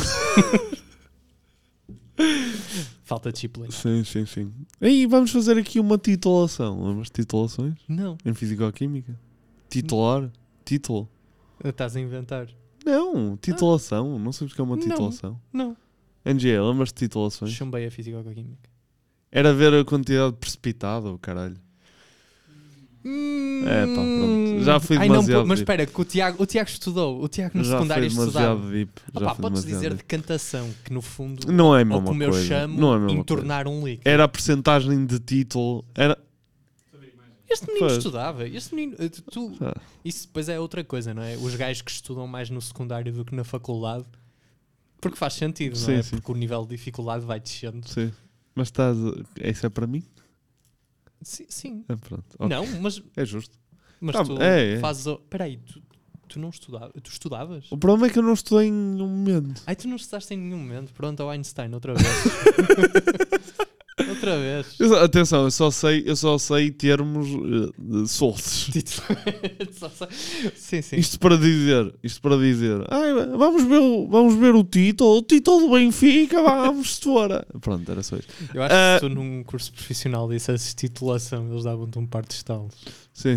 Falta disciplina. Sim. E vamos fazer aqui uma titulação. Lembras de titulações? Não. Em Fisicoquímica? Titular? Título? Estás a inventar? Não, titulação. Não sabes o que é uma titulação? Não. NG, lembras de titulações? Chumbei a Fisicoquímica. Era ver a quantidade precipitada, o caralho. Pronto. Já fui demasiado mas deep. espera, que o Tiago estudou. O Tiago no Já secundário fui estudava. demasiado deep. Já fui Podes demasiado dizer deep. decantação, que no fundo, Não é a ou mesma como eu coisa. chamo, Não é a mesma entornar coisa. um líquido. Era a percentagem de título. Era... Este menino Pois. estudava. Este menino, isso depois é outra coisa, não é? Os gajos que estudam mais no secundário do que na faculdade. Porque faz sentido, não é? Sim. Porque o nível de dificuldade vai descendo. Sim. Mas isso é para mim? Sim. Pronto. Okay. Não, mas... É justo. Mas Ah, tu é. fazes... Espera aí, tu não estudavas? Tu estudavas? O problema é que eu não estudei em nenhum momento. Ai, tu não estudaste em nenhum momento. Pronto, ao Einstein, outra vez. Outra vez. Atenção, eu só sei termos soltos. Sim. Isto para dizer, vamos ver o título do Benfica, vamos fora. Pronto, era só isto. Eu acho que se tu num curso profissional dissesses titulação, eles davam-te um par de estalos. Sim.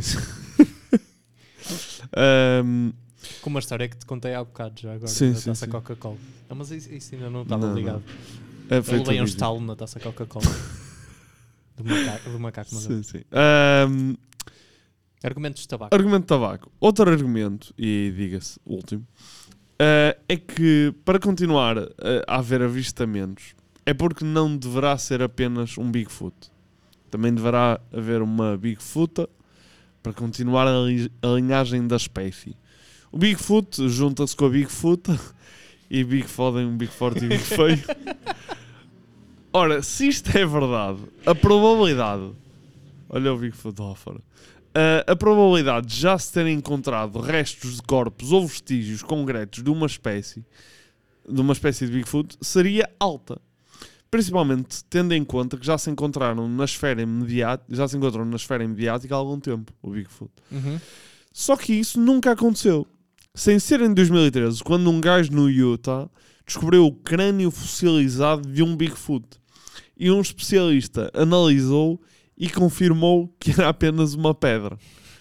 Com uma história que te contei há bocado já agora, sim, da taça sim. Coca-Cola. Mas isso ainda não estava ligado. Eu levei um estalo na taça Coca-Cola. do macaco. Sim. Argumentos de tabaco. Argumento de tabaco. Outro argumento, e diga-se, último, é que para continuar a haver avistamentos é porque não deverá ser apenas um Bigfoot. Também deverá haver uma Bigfoota para continuar a linhagem da espécie. O Bigfoot junta-se com a Bigfoota e Big fodem um Big forte e Big feio. Ora, se isto é verdade, a probabilidade... Olha o Bigfoot lá fora. A probabilidade de já se terem encontrado restos de corpos ou vestígios concretos de uma espécie de Bigfoot seria alta. Principalmente tendo em conta que já se encontraram na esfera mediática há algum tempo, o Bigfoot. Uhum. Só que isso nunca aconteceu. Sem ser em 2013, quando um gajo no Utah descobriu o crânio fossilizado de um Bigfoot. E um especialista analisou e confirmou que era apenas uma pedra.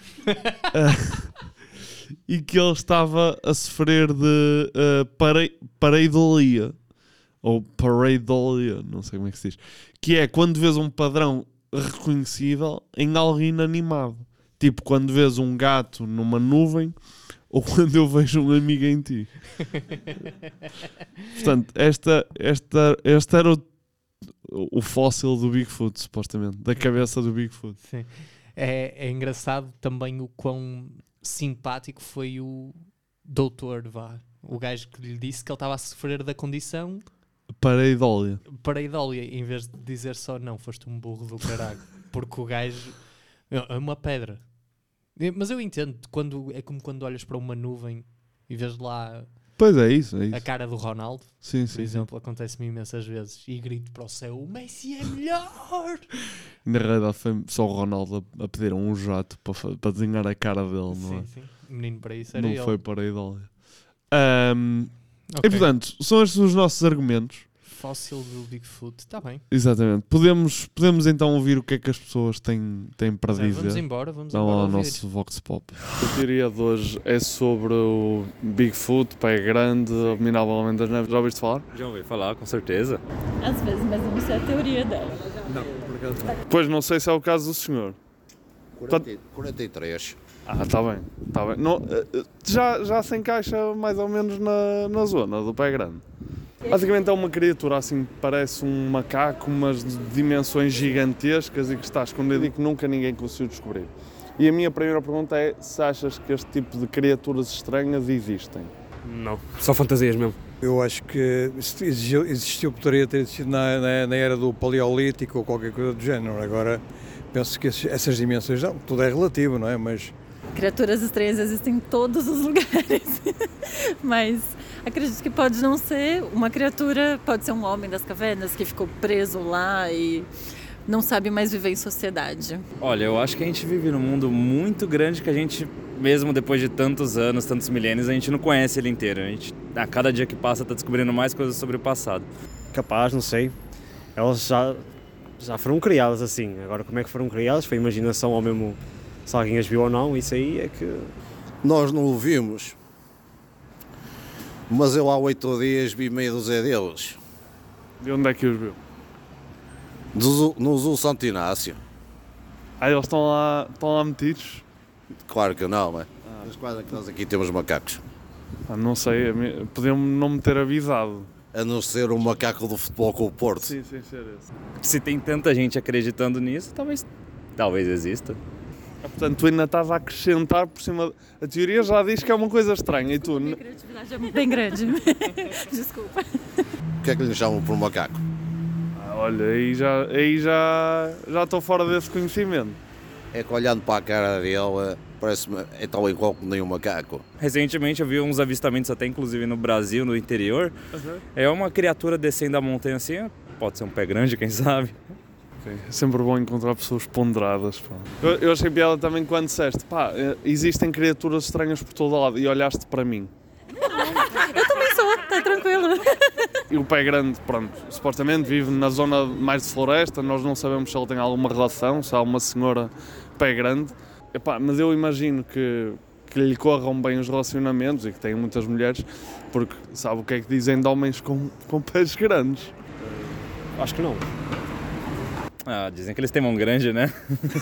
E que ele estava a sofrer de pareidolia. Ou pareidolia, não sei como é que se diz. Que é quando vês um padrão reconhecível em algo inanimado. Tipo quando vês um gato numa nuvem ou quando eu vejo um amigo em ti. Portanto, este era o fóssil do Bigfoot, supostamente. Da cabeça do Bigfoot. Sim. É engraçado também o quão simpático foi o doutor, o gajo que lhe disse que ele estava a sofrer da condição pareidolia, em vez de dizer só não, foste um burro do caralho. Porque o gajo é uma pedra. Mas eu entendo, é como quando olhas para uma nuvem e vês lá pois é isso. A cara do Ronaldo, por exemplo, acontece-me imensas vezes e grito para o céu, o Messi é melhor! Na realidade foi só o Ronaldo a pedir um jato para desenhar a cara dele, não é? Sim. O menino para isso era não ele. foi para a idólia. E portanto, são estes os nossos argumentos. Fóssil do Bigfoot, está bem. Exatamente. Podemos então ouvir o que é que as pessoas têm para dizer. Vamos embora ao nosso Vox Pop. A teoria de hoje é sobre o Bigfoot, pé grande, abominável homem das neves. Já ouviste falar? Já ouvi falar, com certeza. Às vezes, mas eu não sei a teoria dela. Não, por acaso não. Pois não sei se é o caso do senhor. 43. Está bem. Não, já se encaixa mais ou menos na zona do pé grande. Basicamente é uma criatura assim, parece um macaco, mas de dimensões gigantescas e que está escondido e que nunca ninguém conseguiu descobrir. E a minha primeira pergunta é se achas que este tipo de criaturas estranhas existem? Não, só fantasias mesmo. Eu acho que se existiu, poderia ter existido na era do Paleolítico ou qualquer coisa do género. Agora, penso que essas dimensões, não, tudo é relativo, não é? Mas criaturas estranhas existem em todos os lugares, mas acredito que pode não ser uma criatura, pode ser um homem das cavernas que ficou preso lá e não sabe mais viver em sociedade. Olha, eu acho que a gente vive num mundo muito grande que a gente, mesmo depois de tantos anos, tantos milênios, a gente não conhece ele inteiro. A gente, a cada dia que passa, está descobrindo mais coisas sobre o passado. Capaz, não sei. Elas já foram criadas assim. Agora, como é que foram criadas? Foi imaginação ou mesmo se alguém as viu ou não? Isso aí é que... Nós não o vimos, mas eu há 8 dias vi meia dúzia deles. De onde é que os viu? No Zoo Santo Inácio. Eles estão lá metidos? Claro que não, mas quase que nós aqui temos macacos. Não sei, podiam não me ter avisado. A não ser o macaco do Futebol com o Porto. Sim, ser esse. Se tem tanta gente acreditando nisso, talvez exista. Portanto, tu ainda estás a acrescentar por cima. A teoria já diz que é uma coisa estranha e tu. A minha criatividade é bem grande. Desculpa. O que é que lhe chamam por macaco? Olha, aí já estou fora desse conhecimento. É que olhando para a cara dele, parece-me é tão igual que nem um macaco. Recentemente eu vi uns avistamentos até inclusive no Brasil, no interior. É uma criatura descendo a montanha assim, pode ser um pé grande, quem sabe. Okay. É sempre bom encontrar pessoas ponderadas. Pá. Eu achei piada também quando disseste, existem criaturas estranhas por todo lado e olhaste para mim. Eu também sou, está tranquilo. E o pé grande, pronto, supostamente vive na zona mais de floresta, nós não sabemos se ele tem alguma relação, se há uma senhora pé grande. Mas eu imagino que lhe corram bem os relacionamentos e que tem muitas mulheres, porque sabe o que é que dizem de homens com pés grandes? Acho que não. Dizem que eles têm mão grande, né?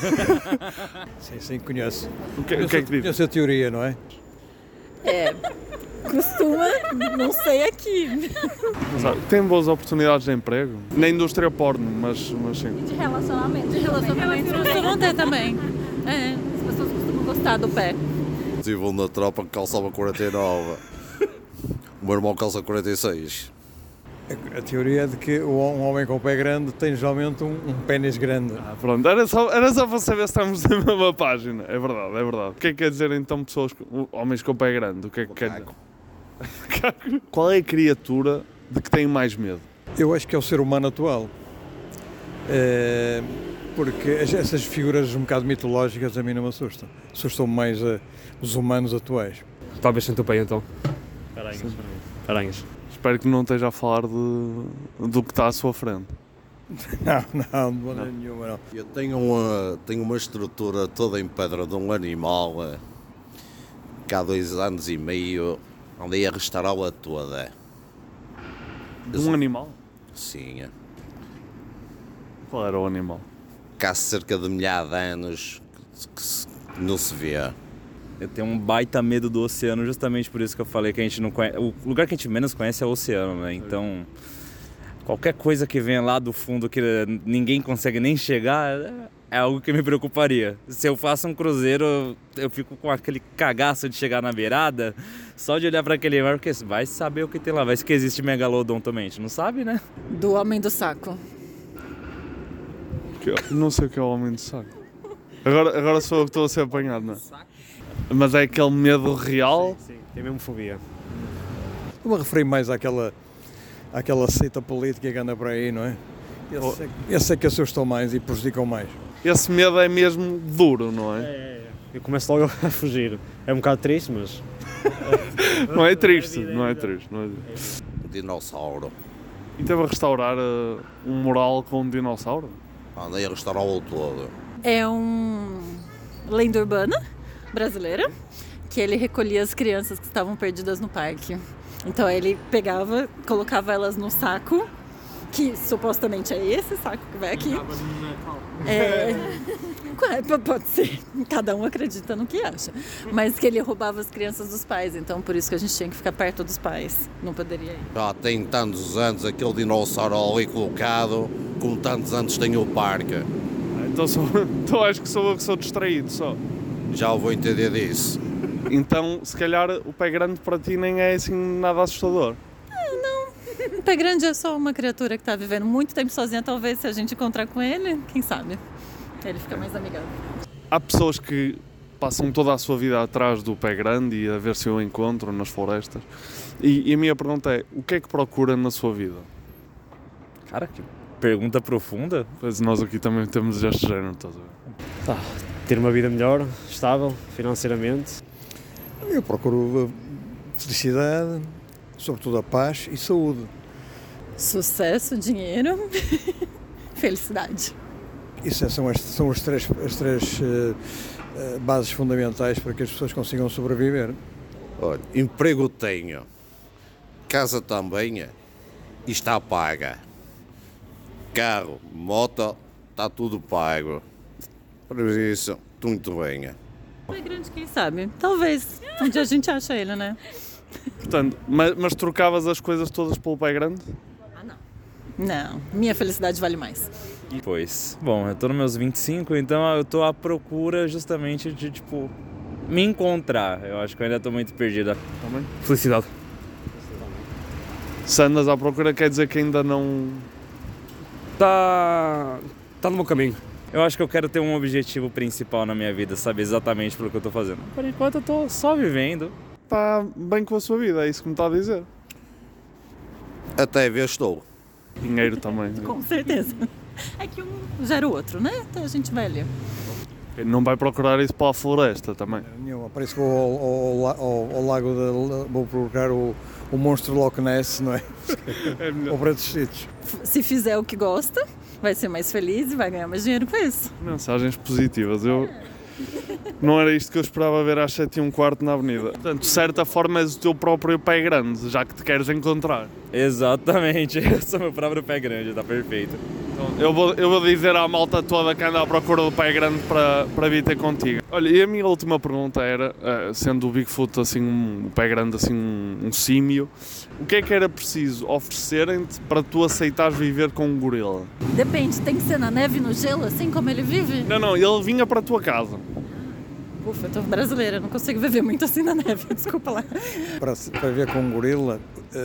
Sim, conheço. O que é que diz? Conheço a teoria, não é? Costuma, não sei aqui. Tem boas oportunidades de emprego? Na indústria porno, mas sim. De relacionamento. De relacionamento costumam ter também. As pessoas costumam gostar do pé. Estive na tropa que calçava 49. O meu irmão calça 46. A teoria é de que um homem com pé grande tem geralmente um pênis grande. Pronto, era só para saber se estamos na mesma página. É verdade. O que é que quer dizer então homens com pé grande? O que é que quer dizer? Qual é a criatura de que tem mais medo? Eu acho que é o ser humano atual. Porque essas figuras um bocado mitológicas a mim não me assustam. Assustam-me mais os humanos atuais. Talvez centopeia então. Aranhas. Espero que não esteja a falar do que está à sua frente. Não, de maneira nenhuma não. Eu tenho uma estrutura toda em pedra de um animal que há 2 anos e meio andei a restaurá-la toda. Um animal? Sim. Qual era o animal? Que há cerca de milhares de anos que não se vê. Eu tenho um baita medo do oceano, justamente por isso que eu falei que a gente não conhece. O lugar que a gente menos conhece é o oceano, né? Então, qualquer coisa que venha lá do fundo que ninguém consegue nem chegar é algo que me preocuparia. Se eu faço um cruzeiro, eu fico com aquele cagaço de chegar na beirada, só de olhar para aquele mar, porque vai saber o que tem lá, vai ser que existe megalodon também, a gente não sabe, né? Do homem do saco. Não sei o que é o homem do saco. Agora sou eu que estou a ser apanhado, não é? Mas é aquele medo real? Sim, é mesmo fobia. Eu me referi mais àquela seita política que anda por aí, não é? Esse é que assustam mais e prejudicam mais. Esse medo é mesmo duro, não é? Eu começo logo a fugir. É um bocado triste, mas... Não é triste. Dinossauro. E teve a restaurar um mural com um dinossauro? Andei a restaurá-lo todo. É uma lenda urbana brasileira, que ele recolhia as crianças que estavam perdidas no parque. Então ele pegava, colocava elas num saco, que supostamente é esse saco que vai aqui. Pode ser, cada um acredita no que acha. Mas que ele roubava as crianças dos pais, então por isso que a gente tinha que ficar perto dos pais, não poderia ir. Já tem tantos anos aquele dinossauro ali colocado, como tantos anos tem o parque. Então acho que sou eu que sou distraído só. Já vou entender disso. Então, se calhar, o pé grande para ti nem é assim nada assustador. Não. O pé grande é só uma criatura que está vivendo muito tempo sozinha. Talvez se a gente encontrar com ele, quem sabe, ele fica mais amigável. Há pessoas que passam toda a sua vida atrás do pé grande e a ver se o encontram nas florestas. E a minha pergunta é, o que é que procura na sua vida? Cara, que pergunta profunda. Pois nós aqui também temos este género, estás a ver? Ter uma vida melhor, estável, financeiramente. Eu procuro felicidade, sobretudo a paz e saúde. Sucesso, dinheiro, felicidade. Isso são as três bases fundamentais para que as pessoas consigam sobreviver. Olha, emprego tenho, casa também e está paga. carro, moto, está tudo pago. Por isso, muito bem. Pai grande, quem sabe? Talvez. Um dia a gente acha ele, né? Portanto, mas trocavas as coisas todas pelo pai grande? Não, minha felicidade vale mais. Pois, bom, eu tô nos meus 25, então eu tô à procura justamente de, tipo, me encontrar. Eu acho que eu ainda tô muito perdida. Também? Felicidade. Se andas à procura, quer dizer que ainda não... Tá no meu caminho. Eu acho que eu quero ter um objetivo principal na minha vida, saber exatamente pelo que eu tô fazendo. Por enquanto eu tô só vivendo. Está bem com a sua vida, é isso que me está a dizer. Até ver estou. Dinheiro também. Com certeza. É que um gera o outro, né? Então a gente vai ali. Não vai procurar isso para a floresta também. Nenhuma. Parece que vou ao lago vou procurar o monstro Loch Ness, não é? Ou para esses sítios. Se fizer o que gosta, vai ser mais feliz e vai ganhar mais dinheiro com isso. Mensagens positivas. Não era isto que eu esperava ver às 7h15 na avenida. Portanto, de certa forma és o teu próprio pé grande, já que te queres encontrar. Exatamente, eu sou meu próprio pé grande, tá perfeito. Então, eu vou dizer à malta toda que anda à procura do pé grande para vir ter contigo. Olha, e a minha última pergunta era, sendo o Bigfoot assim, o pé grande assim um símio, o que é que era preciso oferecerem-te para tu aceitares viver com um gorila? Depende, tem que ser na neve, no gelo, assim como ele vive? Não, ele vinha para a tua casa. Ufa, eu tô brasileira, não consigo viver muito assim na neve, desculpa lá. Para viver com um gorila,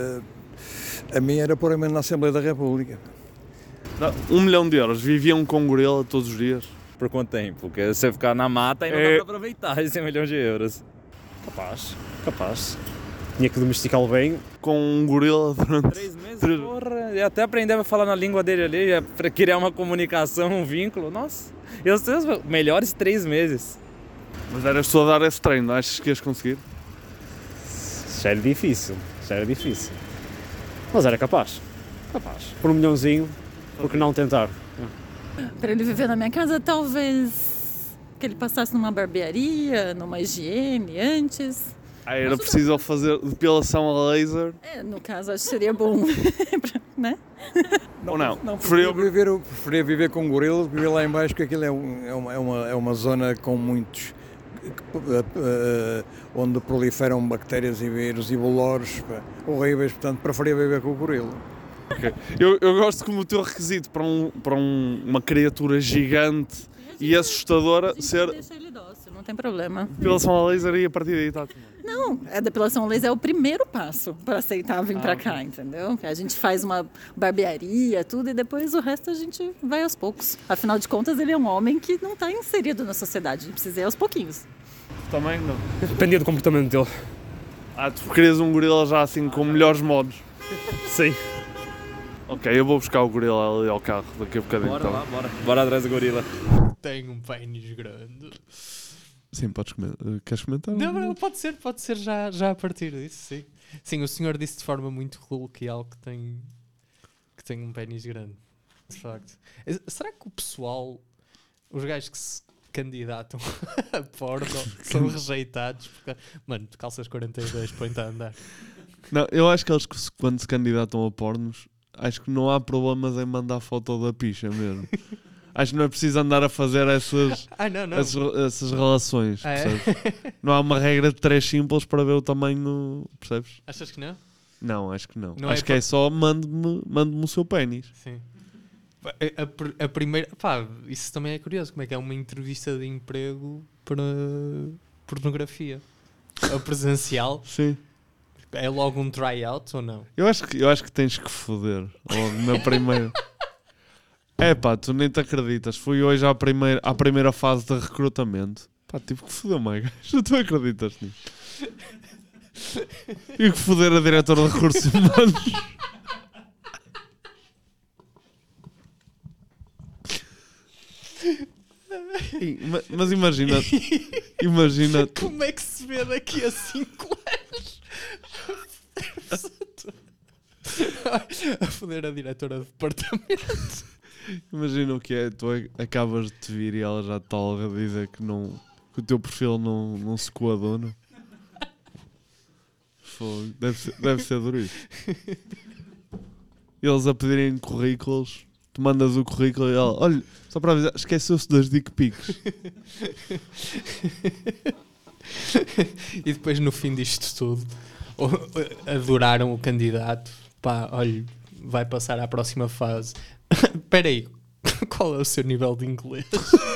a minha era pôr na Assembleia da República. 1 milhão de euros, viviam com um gorila todos os dias? Por quanto tempo? Porque se você ficar na mata aí não dá para aproveitar esse 1 milhão de euros. Capaz. Tinha que domesticá-lo bem. Com um gorila durante 3 meses, porra. E até aprender a falar na língua dele ali, para criar uma comunicação, um vínculo. Nossa, eu sei os melhores 3 meses. Mas eras tu a dar esse treino, achas que ias conseguir? Já era difícil. Mas era capaz. Por 1 milhãozinho, por que não tentar? Para ele viver na minha casa, talvez que ele passasse numa barbearia, numa higiene antes. Era preciso fazer depilação a laser? No caso, acho que seria bom, né? Ou não? Preferia viver com um gorila do que viver lá em baixo, porque aquilo é uma zona com muitos... onde proliferam bactérias e vírus e bolores horríveis, portanto preferia viver com o gorila. Okay. Eu gosto como o teu requisito para uma criatura gigante e assustadora ser... Deixa ele dócil, não tem problema. Depilação a laser e a partir daí está... Não, a depilação a laser é o primeiro passo para aceitar vir para cá, entendeu? A gente faz uma barbearia, tudo, e depois o resto a gente vai aos poucos. Afinal de contas, ele é um homem que não está inserido na sociedade, a gente precisa ir aos pouquinhos. Também não. Dependia do comportamento dele. Tu querias um gorila já assim com melhores modos? Sim. Ok, eu vou buscar o gorila ali ao carro daqui a bocadinho. Bora lá, bora atrás do gorila. Tenho um pênis grande. Sim, podes queres comentar? Não, pode ser já a partir disso, sim. Sim, o senhor disse de forma muito coloquial que tem um pênis grande, de facto. Será que o pessoal, os gajos que se candidatam a porno, são rejeitados? Porque, mano, tu calças 42, põe-te a andar. Não, eu acho que eles quando se candidatam a pornos, acho que não há problemas em mandar foto da picha mesmo. Acho que não é preciso andar a fazer essas relações, percebes? Não há uma regra de 3 simples para ver o tamanho, percebes? Achas que não? Não, acho que não. Acho que é só mande-me o seu pênis. Sim. A primeira... isso também é curioso. Como é que é uma entrevista de emprego para pornografia? A presencial? Sim. É logo um tryout ou não? Eu acho que tens que foder logo na primeira... tu nem te acreditas. Fui hoje à primeira fase de recrutamento. Tive que foder uma gaja. Tu acreditas nisso? Tive que foder a diretora de recursos humanos. Mas imagina. Como é que se vê daqui a 5 anos? A foder a diretora de departamento. Imagina o que é, tu acabas de te vir e ela já está a dizer que o teu perfil não se coaduna. Deve ser duríssimo. Eles a pedirem currículos tu mandas o currículo e ele, olha, só para avisar, esqueceu-se das dick pics. E depois no fim disto tudo adoraram o candidato. Pá, olha, vai passar à próxima fase. Espera aí, qual é o seu nível de inglês?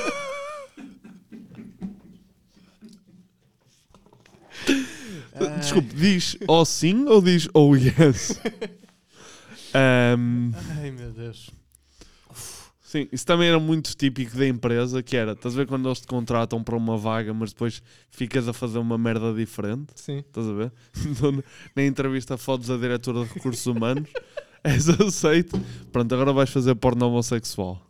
Desculpe, diz ou sim ou diz ou yes? Ai meu Deus. Sim, isso também era muito típico da empresa, que era, estás a ver quando eles te contratam para uma vaga, mas depois ficas a fazer uma merda diferente? Sim. Estás a ver? Então, na entrevista fodes a diretora de recursos humanos, és aceito, pronto, agora vais fazer porno homossexual.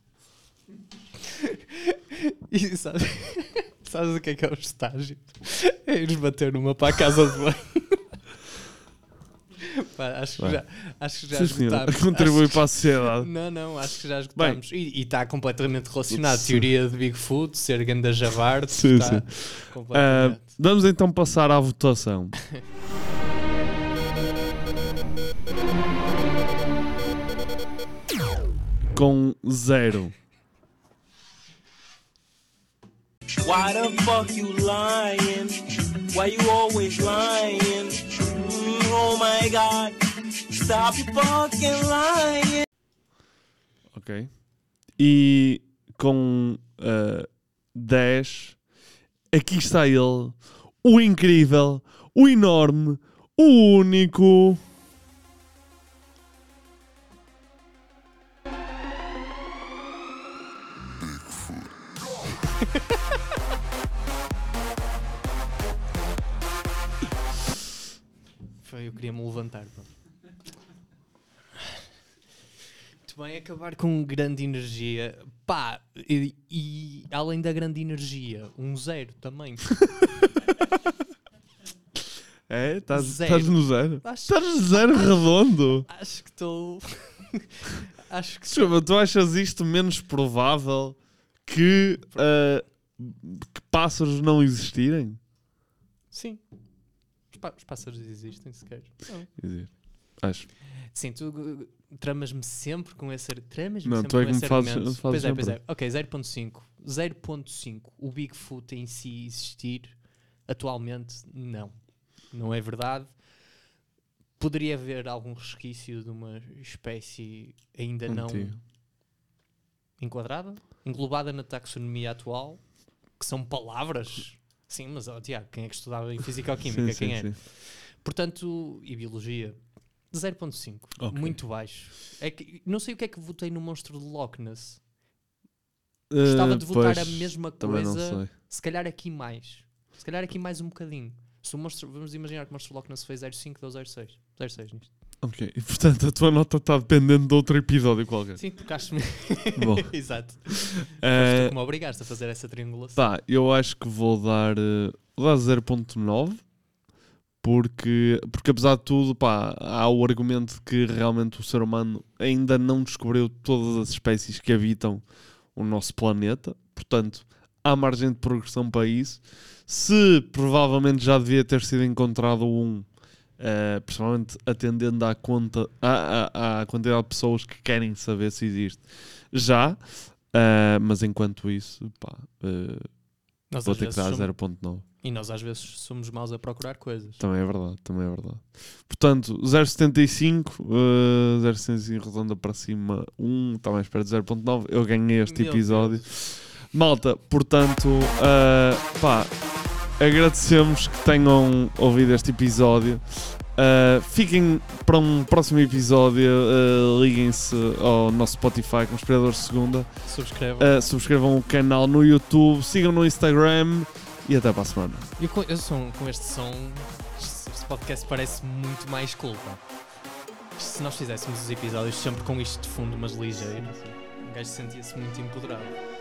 E sabes o que é o estágio? É ires bater numa para a casa de banho. Pá, acho que já esgotámos. Contribui para a sociedade. Não, acho que já esgotámos. E está completamente relacionado. Teoria de Bigfoot, ser ganda javarde. Sim. Completamente. Vamos então passar à votação. Com 0. Why the fuck you lying? Why you always lying? Oh my God, stop fucking lying. Ok. E com 10, aqui está ele, o incrível, o enorme, o único... Eu queria me levantar. Muito bem, acabar com grande energia. Pá, e além da grande energia, 0 também. É? Estás no 0? Estás no 0 redondo? Acho que estou... Desculpa, tu achas isto menos provável que pássaros não existirem? Sim. Os pássaros existem sequer. Existe. Acho. Sim, tu tramas-me sempre com esse argumento. Não, tu é que me fazes Pois é. Ok, 0.5. 0.5. O Bigfoot em si existir atualmente, não. Não é verdade. Poderia haver algum resquício de uma espécie ainda não enquadrada, englobada na taxonomia atual, que são palavras... Sim, mas Tiago, quem é que estudava em Física-Química? Quem é? Portanto, e Biologia, 0.5. Okay. Muito baixo. É que, não sei o que é que votei no monstro de Loch Ness. Gostava de votar a mesma coisa. Se calhar aqui mais. Se calhar aqui mais um bocadinho. Se o monstro, vamos imaginar que o monstro de Loch Ness foi 0.5, deu 0.6. 0.6 nisto. Ok, e portanto a tua nota está dependente de outro episódio qualquer. Sim, porque acho-me... Bom. Exato. Mas tu me obrigaste a fazer essa triangulação. Tá, eu acho que vou dar 0.9 porque apesar de tudo, pá, há o argumento de que realmente o ser humano ainda não descobriu todas as espécies que habitam o nosso planeta, portanto há margem de progressão para isso. Se provavelmente já devia ter sido encontrado principalmente atendendo à quantidade de pessoas que querem saber se existe já, mas enquanto isso, pá, vou ter que dar 0.9. E nós às vezes somos maus a procurar coisas. Também é verdade. Portanto, 0.75, 0.75 redonda para cima, 1, está mais perto de 0.9. Eu ganhei este episódio. Malta, portanto, pá, agradecemos que tenham ouvido este episódio. Fiquem para um próximo episódio. Liguem-se ao nosso Spotify, Conspiradores Segunda. Subscrevam o canal no YouTube. Sigam no Instagram. E até para a semana. Com este som, este podcast parece muito mais cool. Se nós fizéssemos os episódios sempre com isto de fundo, mas ligeiro, o gajo sentia-se muito empoderado.